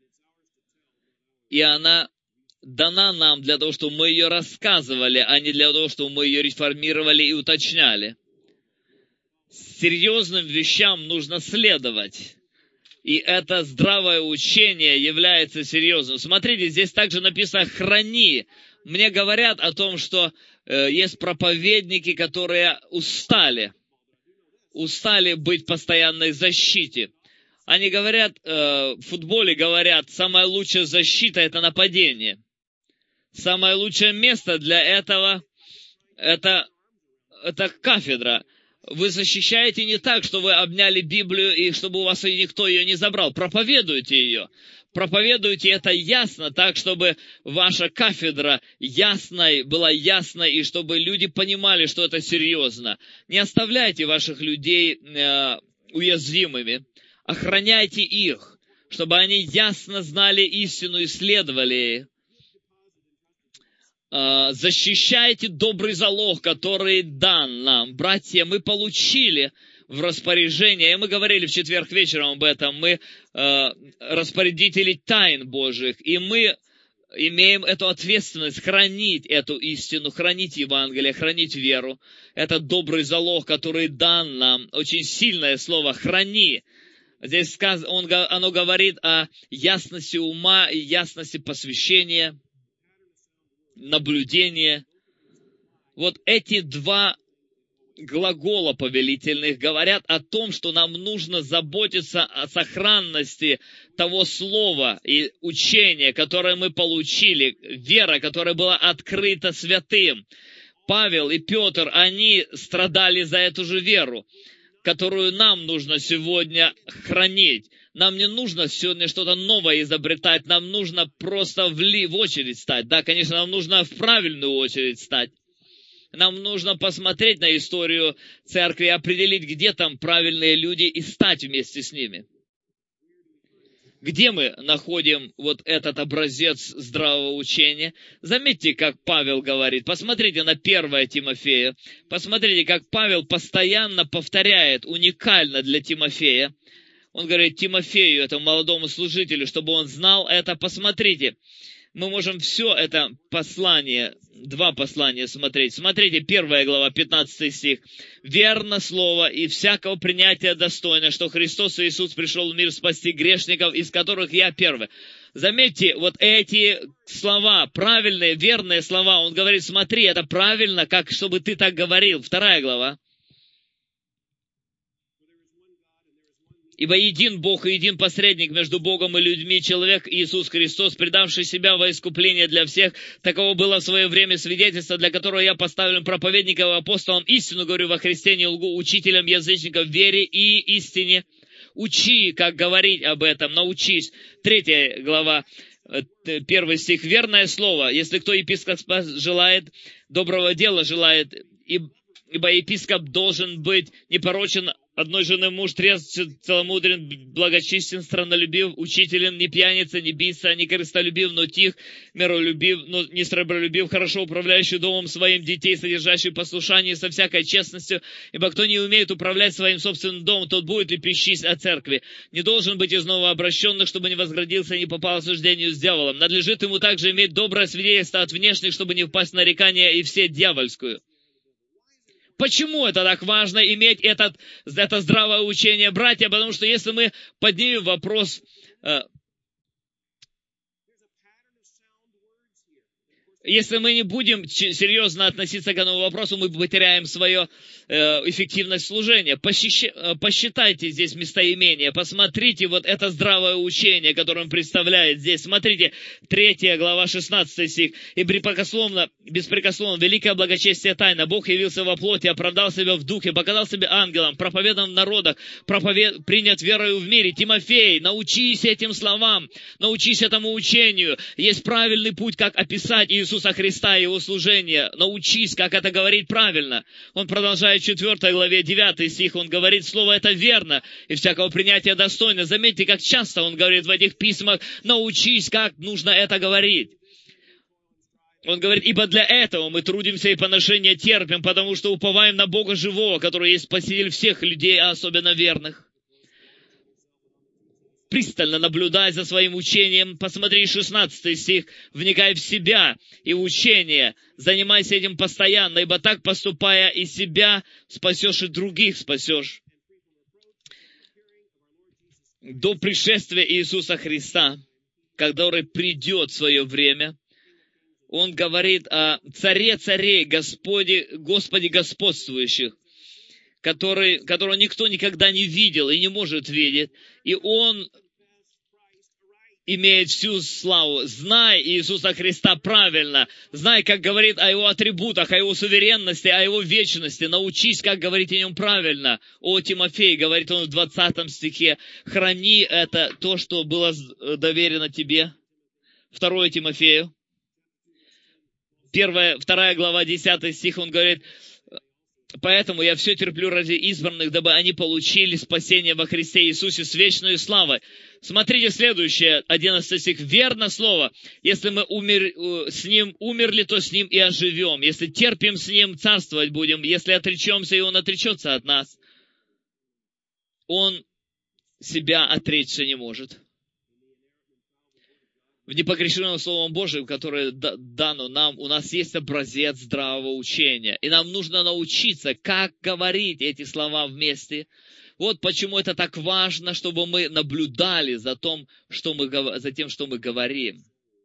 и она дана нам для того, чтобы мы ее рассказывали, а не для того, чтобы мы ее реформировали и уточняли. Серьезным вещам нужно следовать. И это здравое учение является серьезным. Смотрите, здесь также написано «храни». Мне говорят о том, что есть проповедники, которые устали быть в постоянной защите. Они говорят, в футболе говорят, самая лучшая защита – это нападение. Самое лучшее место для этого – это кафедра. Вы защищаете не так, что вы обняли Библию, и чтобы у вас никто ее не забрал. Проповедуйте ее. Проповедуйте это ясно, так, чтобы ваша кафедра была ясной, и чтобы люди понимали, что это серьезно. Не оставляйте ваших людей уязвимыми. Охраняйте их, чтобы они ясно знали истину и следовали ей. Защищайте добрый залог, который дан нам. Братья, мы получили в распоряжение, и мы говорили в четверг вечером об этом, мы распорядители тайн Божьих, и мы имеем эту ответственность хранить эту истину, хранить Евангелие, хранить веру. Это добрый залог, который дан нам. Очень сильное слово «храни». Здесь оно говорит о ясности ума и ясности посвящения, наблюдения. Вот эти два глагола повелительных говорят о том, что нам нужно заботиться о сохранности того слова и учения, которое мы получили, вера, которая была открыта святым. Павел и Петр, они страдали за эту же веру, которую нам нужно сегодня хранить. Нам не нужно сегодня что-то новое изобретать, нам нужно просто в очередь стать. Да, конечно, нам нужно в правильную очередь стать. Нам нужно посмотреть на историю церкви, определить, где там правильные люди, и стать вместе с ними. Где мы находим вот этот образец здравого учения? Заметьте, как Павел говорит. Посмотрите на 1 Тимофея. Посмотрите, как Павел постоянно повторяет, уникально для Тимофея. Он говорит Тимофею, этому молодому служителю, чтобы он знал это. Посмотрите, мы можем все это послание, два послания смотреть. Смотрите, 1 глава, 15 стих. «Верно слово и всякого принятия достойно, что Христос Иисус пришел в мир спасти грешников, из которых я первый». Заметьте, вот эти слова, правильные, верные слова, он говорит, смотри, это правильно, как чтобы ты так говорил. 2 глава. «Ибо един Бог и един посредник между Богом и людьми, человек Иисус Христос, предавший себя во искупление для всех. Таково было в свое время свидетельство, для которого я поставлен проповедником и апостолом. Истину говорю во Христе, не лгу, учителем язычников в вере и истине. Учи, как говорить об этом, научись». 3 глава, 1 стих. «Верное слово, если кто епископ желает, доброго дела желает, ибо епископ должен быть непорочен, одной жены муж, трезв, целомудрен, благочестен, страннолюбив, учителен, не пьяница, не бийца, не корыстолюбив, но тих, миролюбив, но не сребролюбив, хорошо управляющий домом своим, детей, содержащий послушание со всякой честностью. Ибо кто не умеет управлять своим собственным домом, тот будет лепещись о церкви. Не должен быть из новообращенных, чтобы не возградился и не попал в осуждение с дьяволом. Надлежит ему также иметь доброе свидетельство от внешних, чтобы не впасть в нарекание и все дьявольскую». Почему это так важно, иметь это здравое учение, братья? Потому что если мы поднимем вопрос, если мы не будем серьезно относиться к этому вопросу, мы потеряем свое эффективность служения. Посчитайте здесь местоимение, посмотрите вот это здравое учение, которое он представляет здесь. Смотрите, 3 глава, 16 стих. «И беспрекословно, великое благочестие тайна, Бог явился во плоти, оправдал себя в духе, показал себя ангелом, проповедан в народах, принят верою в мире. Тимофей, научись этим словам, научись этому учению. Есть правильный путь, как описать Иисуса Христа и Его служение. Научись, как это говорить правильно». Он продолжает в 4 главе, 9 стих, он говорит, слово это верно, и всякого принятия достойно. Заметьте, как часто он говорит в этих письмах, научись, как нужно это говорить. Он говорит, ибо для этого мы трудимся и поношения терпим, потому что уповаем на Бога живого, который есть Спаситель всех людей, а особенно верных. Пристально наблюдай за своим учением. Посмотри 16 стих. «Вникай в себя и в учение. Занимайся этим постоянно, ибо так, поступая, и себя спасешь, и других спасешь». До пришествия Иисуса Христа, который придет в свое время, он говорит о Царе царей, Господе господствующих, которого никто никогда не видел и не может видеть. И он имеет всю славу. Знай Иисуса Христа правильно. Знай, как говорит о Его атрибутах, о Его суверенности, о Его вечности. Научись, как говорить о Нем правильно. О Тимофее, говорит он в 20 стихе. Храни это, то, что было доверено тебе. 2 Тимофею. 2 глава, 10 стих, он говорит, «Поэтому я все терплю ради избранных, дабы они получили спасение во Христе Иисусе с вечной славой». Смотрите следующее, 11 стих. «Верно слово, если мы с Ним умерли, то с Ним и оживем. Если терпим с Ним, царствовать будем. Если отречемся, и Он отречется от нас». Он себя отречься не может. в непогрешимом Словом Божьим, которое дано нам, у нас есть образец здравого учения. И нам нужно научиться, как говорить эти слова вместе. Вот почему это так важно, чтобы мы наблюдали за тем, что мы говорим.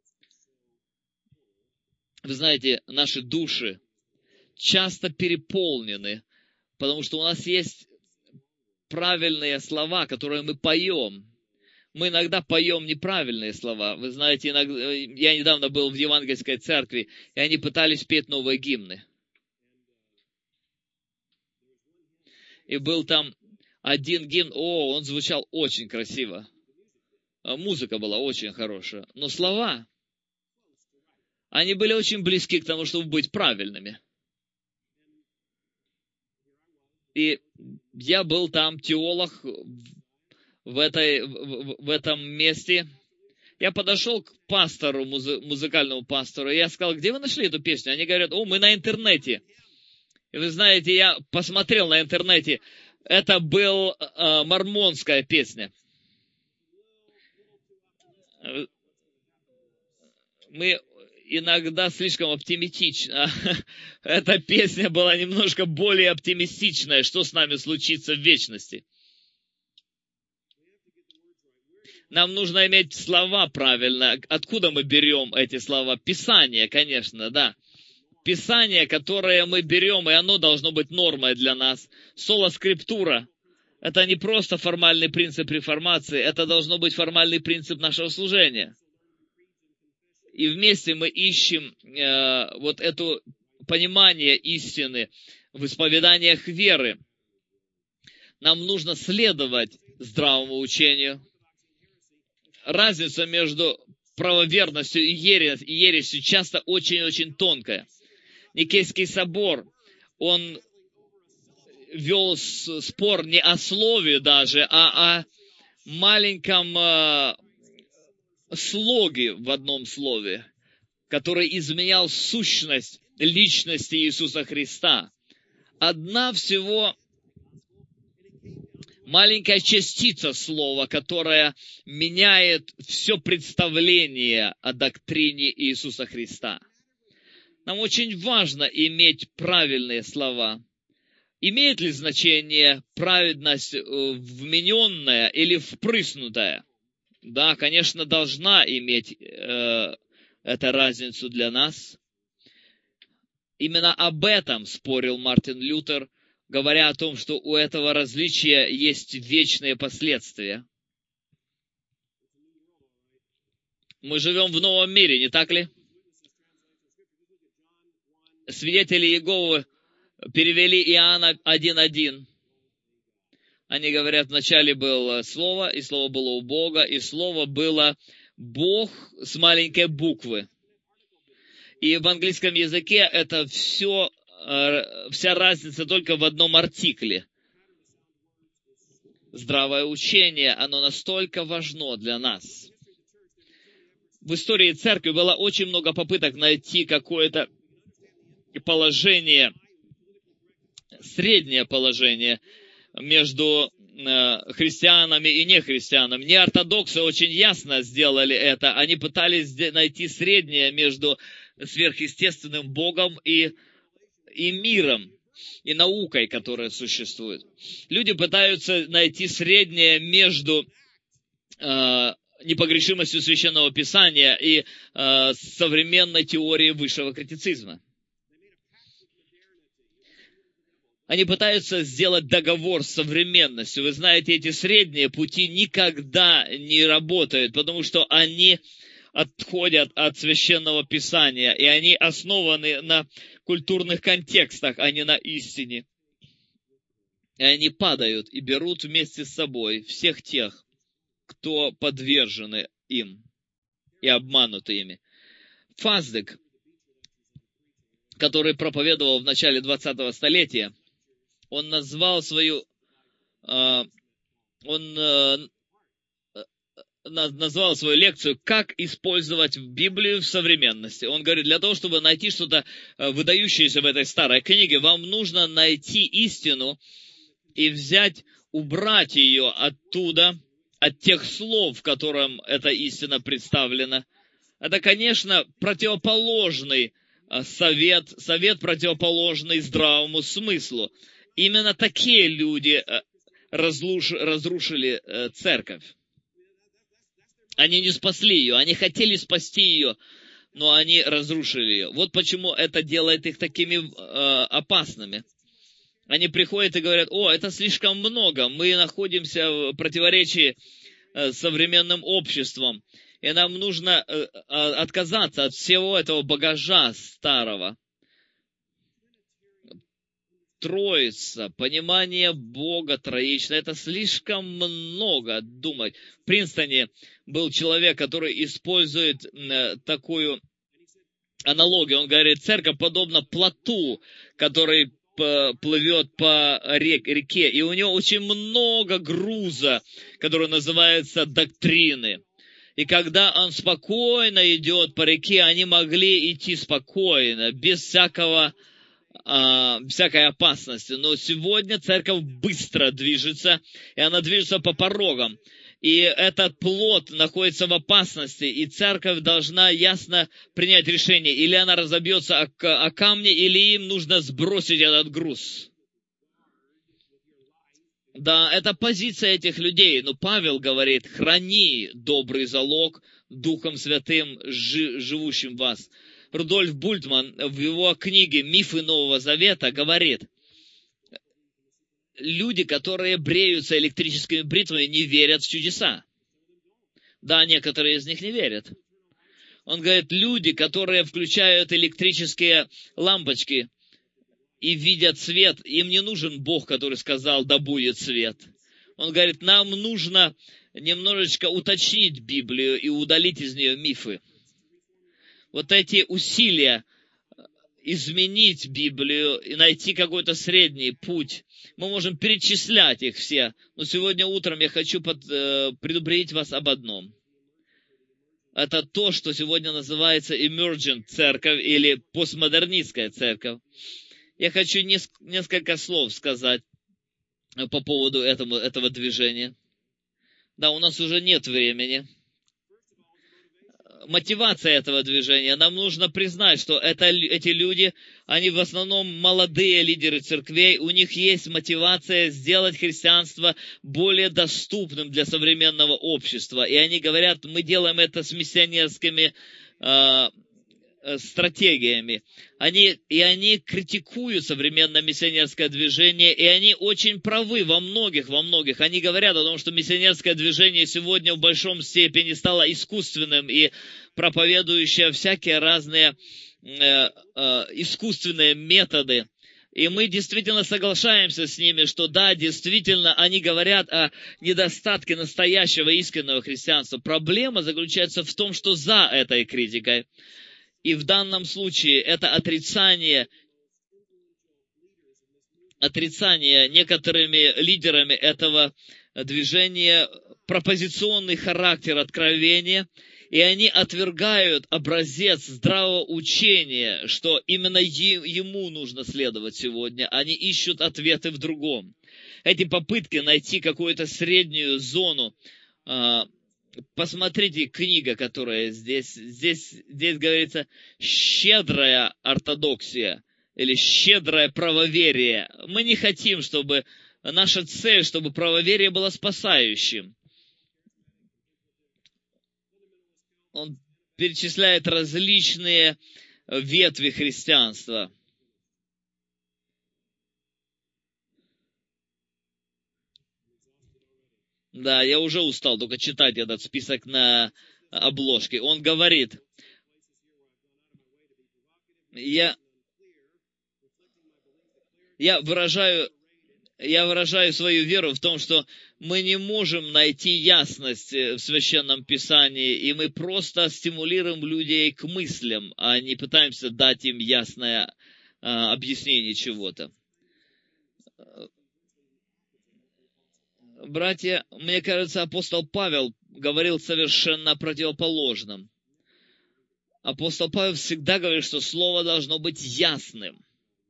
Вы знаете, наши души часто переполнены, потому что у нас есть правильные слова, которые мы поем. Мы иногда поем неправильные слова. Вы знаете, я недавно был в евангельской церкви, и они пытались петь новые гимны. И был там один гимн, он звучал очень красиво. Музыка была очень хорошая. Но слова, они были очень близки к тому, чтобы быть правильными. И я был там, теолог, в этом месте. Я подошел к пастору, музыкальному пастору, и я сказал: где вы нашли эту песню? Они говорят: мы на интернете. И вы знаете, я посмотрел на интернете, это была мормонская песня. Мы иногда слишком оптимистичны. Эта песня была немножко более оптимистичная, что с нами случится в вечности. Нам нужно иметь слова правильно. Откуда мы берем эти слова? Писание, конечно, да. Писание, которое мы берем, и оно должно быть нормой для нас. Соло скриптура – это не просто формальный принцип реформации, это должно быть формальный принцип нашего служения. И вместе мы ищем вот это понимание истины в исповеданиях веры. Нам нужно следовать здравому учению. Разница между правоверностью и ересью часто очень-очень тонкая. Никейский собор, он вел спор не о слове даже, а о маленьком слоге в одном слове, который изменял сущность личности Иисуса Христа. Одна всего маленькая частица слова, которая меняет все представление о доктрине Иисуса Христа. Нам очень важно иметь правильные слова. Имеет ли значение праведность вмененная или впрыснутая? Да, конечно, должна иметь эта разницу для нас. Именно об этом спорил Мартин Лютер, говоря о том, что у этого различия есть вечные последствия. Мы живем в новом мире, не так ли? Свидетели Иеговы перевели Иоанна 1:1. Они говорят, вначале было Слово, и Слово было у Бога, и Слово было Бог с маленькой буквы. И в английском языке это вся разница только в одном артикле. Здравое учение, оно настолько важно для нас. В истории церкви было очень много попыток найти какое-то положение, среднее положение между христианами и нехристианами. Неортодоксы очень ясно сделали это. Они пытались найти среднее между сверхъестественным Богом и миром, и наукой, которая существует. Люди пытаются найти среднее между непогрешимостью Священного Писания и современной теорией высшего критицизма. Они пытаются сделать договор с современностью. Вы знаете, эти средние пути никогда не работают, потому что они отходят от Священного Писания, и они основаны на культурных контекстах, а не на истине. И они падают и берут вместе с собой всех тех, кто подвержены им и обмануты ими. Фаздек, который проповедовал в начале 20-го столетия, он назвал свою лекцию «Как использовать Библию в современности». Он говорит, для того, чтобы найти что-то выдающееся в этой старой книге, вам нужно найти истину и убрать ее оттуда, от тех слов, в котором эта истина представлена, Это, конечно, противоположный совет противоположный здравому смыслу. Именно такие люди разрушили церковь. Они не спасли ее, они хотели спасти ее, но они разрушили ее. Вот почему это делает их такими опасными. Они приходят и говорят: о, это слишком много, мы находимся в противоречии с современным обществом, и нам нужно отказаться от всего этого багажа старого. Троица, понимание Бога троичного, это слишком много думать. В Принстоне был человек, который использует такую аналогию. Он говорит: церковь подобна плоту, который плывет по реке, и у него очень много груза, который называется доктрины. И когда он спокойно идет по реке, они могли идти спокойно, без всякой опасности. Но сегодня церковь быстро движется, и она движется по порогам. И этот плот находится в опасности, и церковь должна ясно принять решение. Или она разобьется о камни, или им нужно сбросить этот груз. Да, это позиция этих людей. Но Павел говорит: храни добрый залог Духом Святым, живущим в вас. Рудольф Бультман в его книге «Мифы Нового Завета» говорит: люди, которые бреются электрическими бритвами, не верят в чудеса. Да, некоторые из них не верят. Он говорит: люди, которые включают электрические лампочки и видят свет, им не нужен Бог, который сказал: да будет свет. Он говорит: нам нужно немножечко уточнить Библию и удалить из нее мифы. Вот эти усилия изменить Библию и найти какой-то средний путь, мы можем перечислять их все. Но сегодня утром я хочу предупредить вас об одном. Это то, что сегодня называется emergent церковь или постмодернистская церковь. Я хочу несколько слов сказать по поводу этого движения. Да, у нас уже нет времени. Мотивация этого движения. Нам нужно признать, что эти люди, они в основном молодые лидеры церквей, у них есть мотивация сделать христианство более доступным для современного общества. И они говорят: мы делаем это с миссионерскими стратегиями. Они критикуют современное миссионерское движение, и они очень правы во многих. Они говорят о том, что миссионерское движение сегодня в большом степени стало искусственным и проповедующее всякие разные искусственные методы. И мы действительно соглашаемся с ними, что да, действительно, они говорят о недостатке настоящего искреннего христианства. Проблема заключается в том, что за этой критикой. И в данном случае это отрицание некоторыми лидерами этого движения пропозиционный характер откровения, и они отвергают образец здравого учения, что именно ему нужно следовать сегодня. Они ищут ответы в другом. Эти попытки найти какую-то среднюю зону. Посмотрите, книга, которая здесь говорится «щедрая ортодоксия» или «щедрое правоверие». Мы не хотим, чтобы наша цель, чтобы правоверие было спасающим. Он перечисляет различные ветви христианства. Да, я уже устал только читать этот список на обложке. Он говорит: я выражаю свою веру в том, что мы не можем найти ясность в Священном Писании, и мы просто стимулируем людей к мыслям, а не пытаемся дать им ясное объяснение чего-то. Братья, мне кажется, апостол Павел говорил совершенно противоположном. Апостол Павел всегда говорит, что слово должно быть ясным.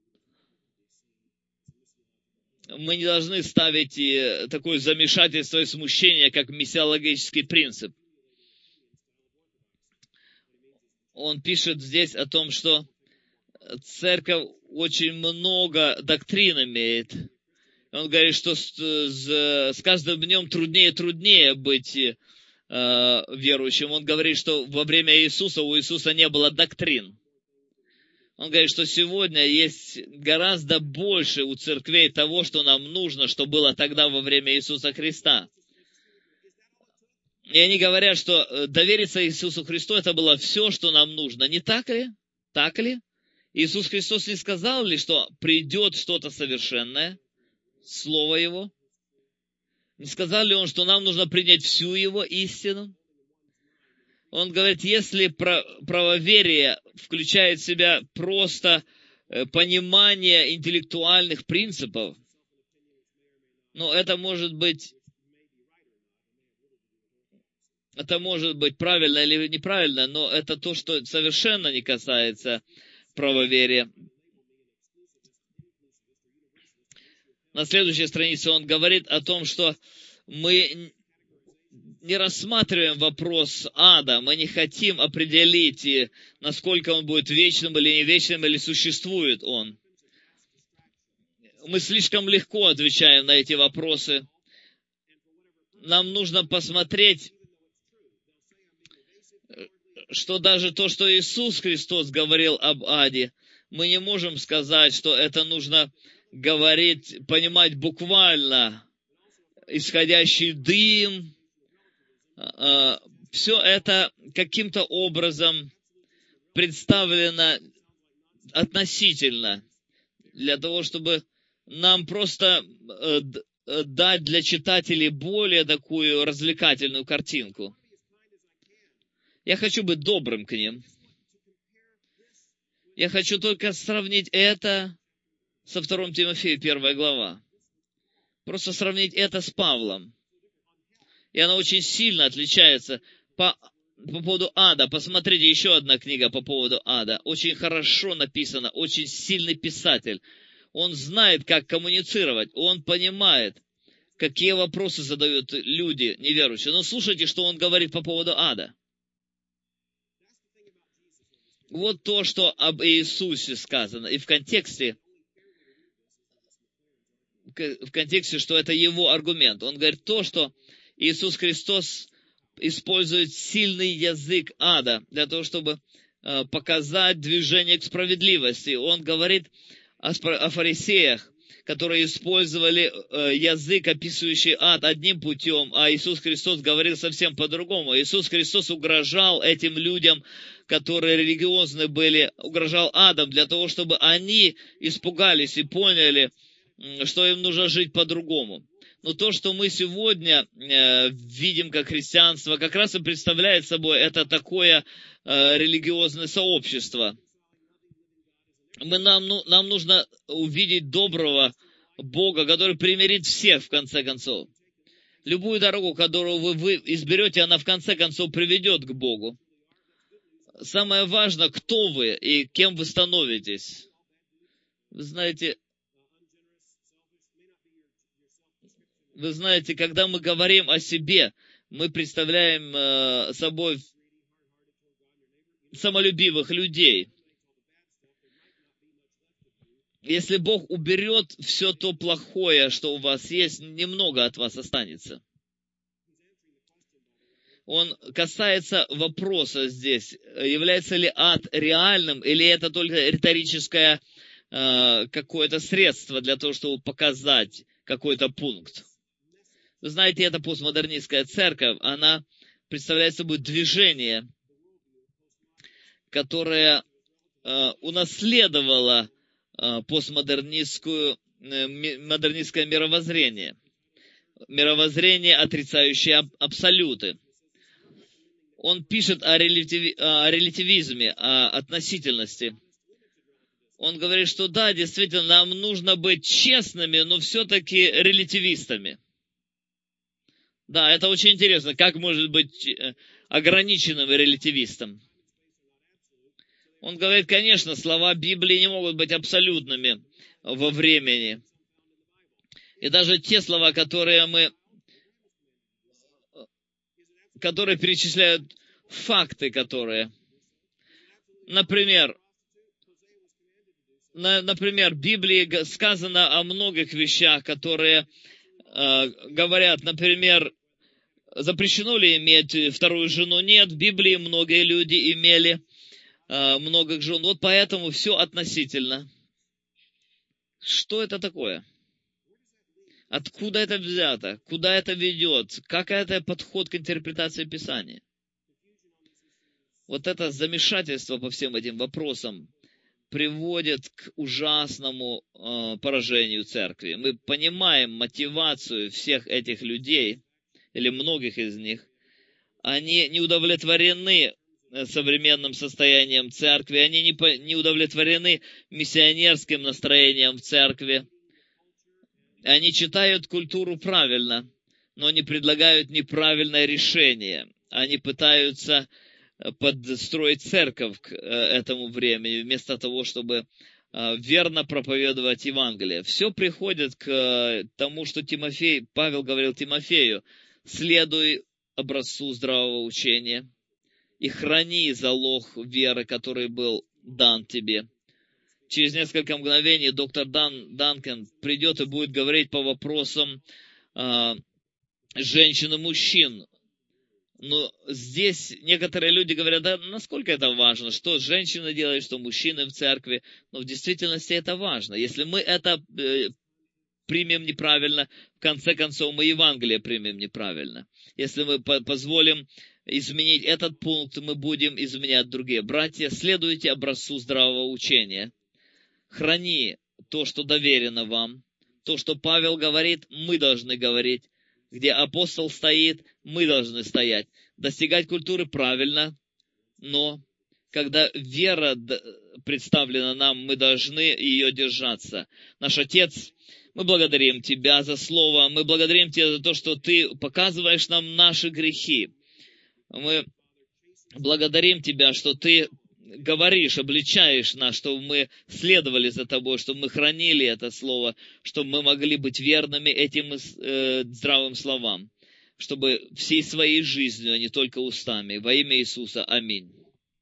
Мы не должны ставить такое замешательство и смущение, как миссиологический принцип. Он пишет здесь о том, что церковь очень много доктрин имеет. Он говорит, что с каждым днем труднее и труднее быть верующим. Он говорит, что во время Иисуса у Иисуса не было доктрин. Он говорит, что сегодня есть гораздо больше у церквей того, что нам нужно, что было тогда во время Иисуса Христа. И они говорят, что довериться Иисусу Христу, это было все, что нам нужно. Не так ли? Так ли? Иисус Христос не сказал ли, что придет что-то совершенное, Слово Его? Не сказал ли Он, что нам нужно принять всю Его истину? Он говорит, если правоверие включает в себя просто понимание интеллектуальных принципов, ну, это может быть правильно или неправильно, но это то, что совершенно не касается правоверия. На следующей странице он говорит о том, что мы не рассматриваем вопрос ада, мы не хотим определить, насколько он будет вечным или не вечным, или существует он. Мы слишком легко отвечаем на эти вопросы. Нам нужно посмотреть, что даже то, что Иисус Христос говорил об аде, мы не можем сказать, что это нужно говорить, понимать буквально, исходящий дым. Все это каким-то образом представлено относительно, для того, чтобы нам просто дать для читателей более такую развлекательную картинку. Я хочу быть добрым к ним. Я хочу только сравнить это со 2 Тимофею, 1 глава. Просто сравнить это с Павлом. И она очень сильно отличается по поводу ада. Посмотрите, еще одна книга по поводу ада. Очень хорошо написана, очень сильный писатель. Он знает, как коммуницировать, он понимает, какие вопросы задают люди неверующие. Но слушайте, что он говорит по поводу ада. Вот то, что об Иисусе сказано. И в контексте, что это его аргумент. Он говорит то, что Иисус Христос использует сильный язык ада для того, чтобы показать движение к справедливости. Он говорит о фарисеях, которые использовали язык, описывающий ад, одним путем, а Иисус Христос говорил совсем по-другому. Иисус Христос угрожал этим людям, которые религиозны были, угрожал адом для того, чтобы они испугались и поняли, что им нужно жить по-другому. Но то, что мы сегодня видим как христианство, как раз и представляет собой это такое религиозное сообщество. Нам нужно увидеть доброго Бога, который примирит всех в конце концов. Любую дорогу, которую вы изберете, она в конце концов приведет к Богу. Самое важное, кто вы и кем вы становитесь. Вы знаете, когда мы говорим о себе, мы представляем собой самолюбивых людей. Если Бог уберет все то плохое, что у вас есть, немного от вас останется. Он касается вопроса здесь, является ли ад реальным, или это только риторическое какое-то средство для того, чтобы показать какой-то пункт. Вы знаете, эта постмодернистская церковь, она представляет собой движение, которое унаследовало постмодернистское мировоззрение. Мировоззрение, отрицающее абсолюты. Он пишет о релятивизме, о относительности. Он говорит, что да, действительно, нам нужно быть честными, но все-таки релятивистами. Да, это очень интересно, как может быть ограниченным релятивистом. Он говорит, конечно, слова Библии не могут быть абсолютными во времени. И даже те слова, которые перечисляют факты, которые Например, в Библии сказано о многих вещах, которые говорят, например, запрещено ли иметь вторую жену? Нет, в Библии многие люди имели много жен. Вот поэтому все относительно. Что это такое? Откуда это взято? Куда это ведет? Как это подход к интерпретации Писания? Вот это замешательство по всем этим вопросам приводит к ужасному поражению церкви. Мы понимаем мотивацию всех этих людей, или многих из них. Они не удовлетворены современным состоянием церкви, они не удовлетворены миссионерским настроением в церкви. Они читают культуру правильно, но они предлагают неправильное решение. Они пытаются подстроить церковь к этому времени, вместо того, чтобы верно проповедовать Евангелие. Все приходит к тому, что Павел говорил Тимофею: следуй образцу здравого учения и храни залог веры, который был дан тебе. Через несколько мгновений доктор Данкан придет и будет говорить по вопросам женщин и мужчин. Но здесь некоторые люди говорят: да насколько это важно, что женщины делают, что мужчины в церкви. Но в действительности это важно. Если мы это примем неправильно, в конце концов мы Евангелие примем неправильно. Если мы позволим изменить этот пункт, мы будем изменять другие. Братья, следуйте образцу здравого учения. Храни то, что доверено вам. То, что Павел говорит, мы должны говорить. Где апостол стоит, мы должны стоять. Достигать культуры правильно, но когда вера представлена нам, мы должны ее держаться. Наш Отец, мы благодарим Тебя за Слово, мы благодарим Тебя за то, что Ты показываешь нам наши грехи. Мы благодарим Тебя, что Ты говоришь, обличаешь нас, чтобы мы следовали за Тобой, чтобы мы хранили это Слово, чтобы мы могли быть верными этим здравым словам, чтобы всей своей жизнью, а не только устами. Во имя Иисуса. Аминь.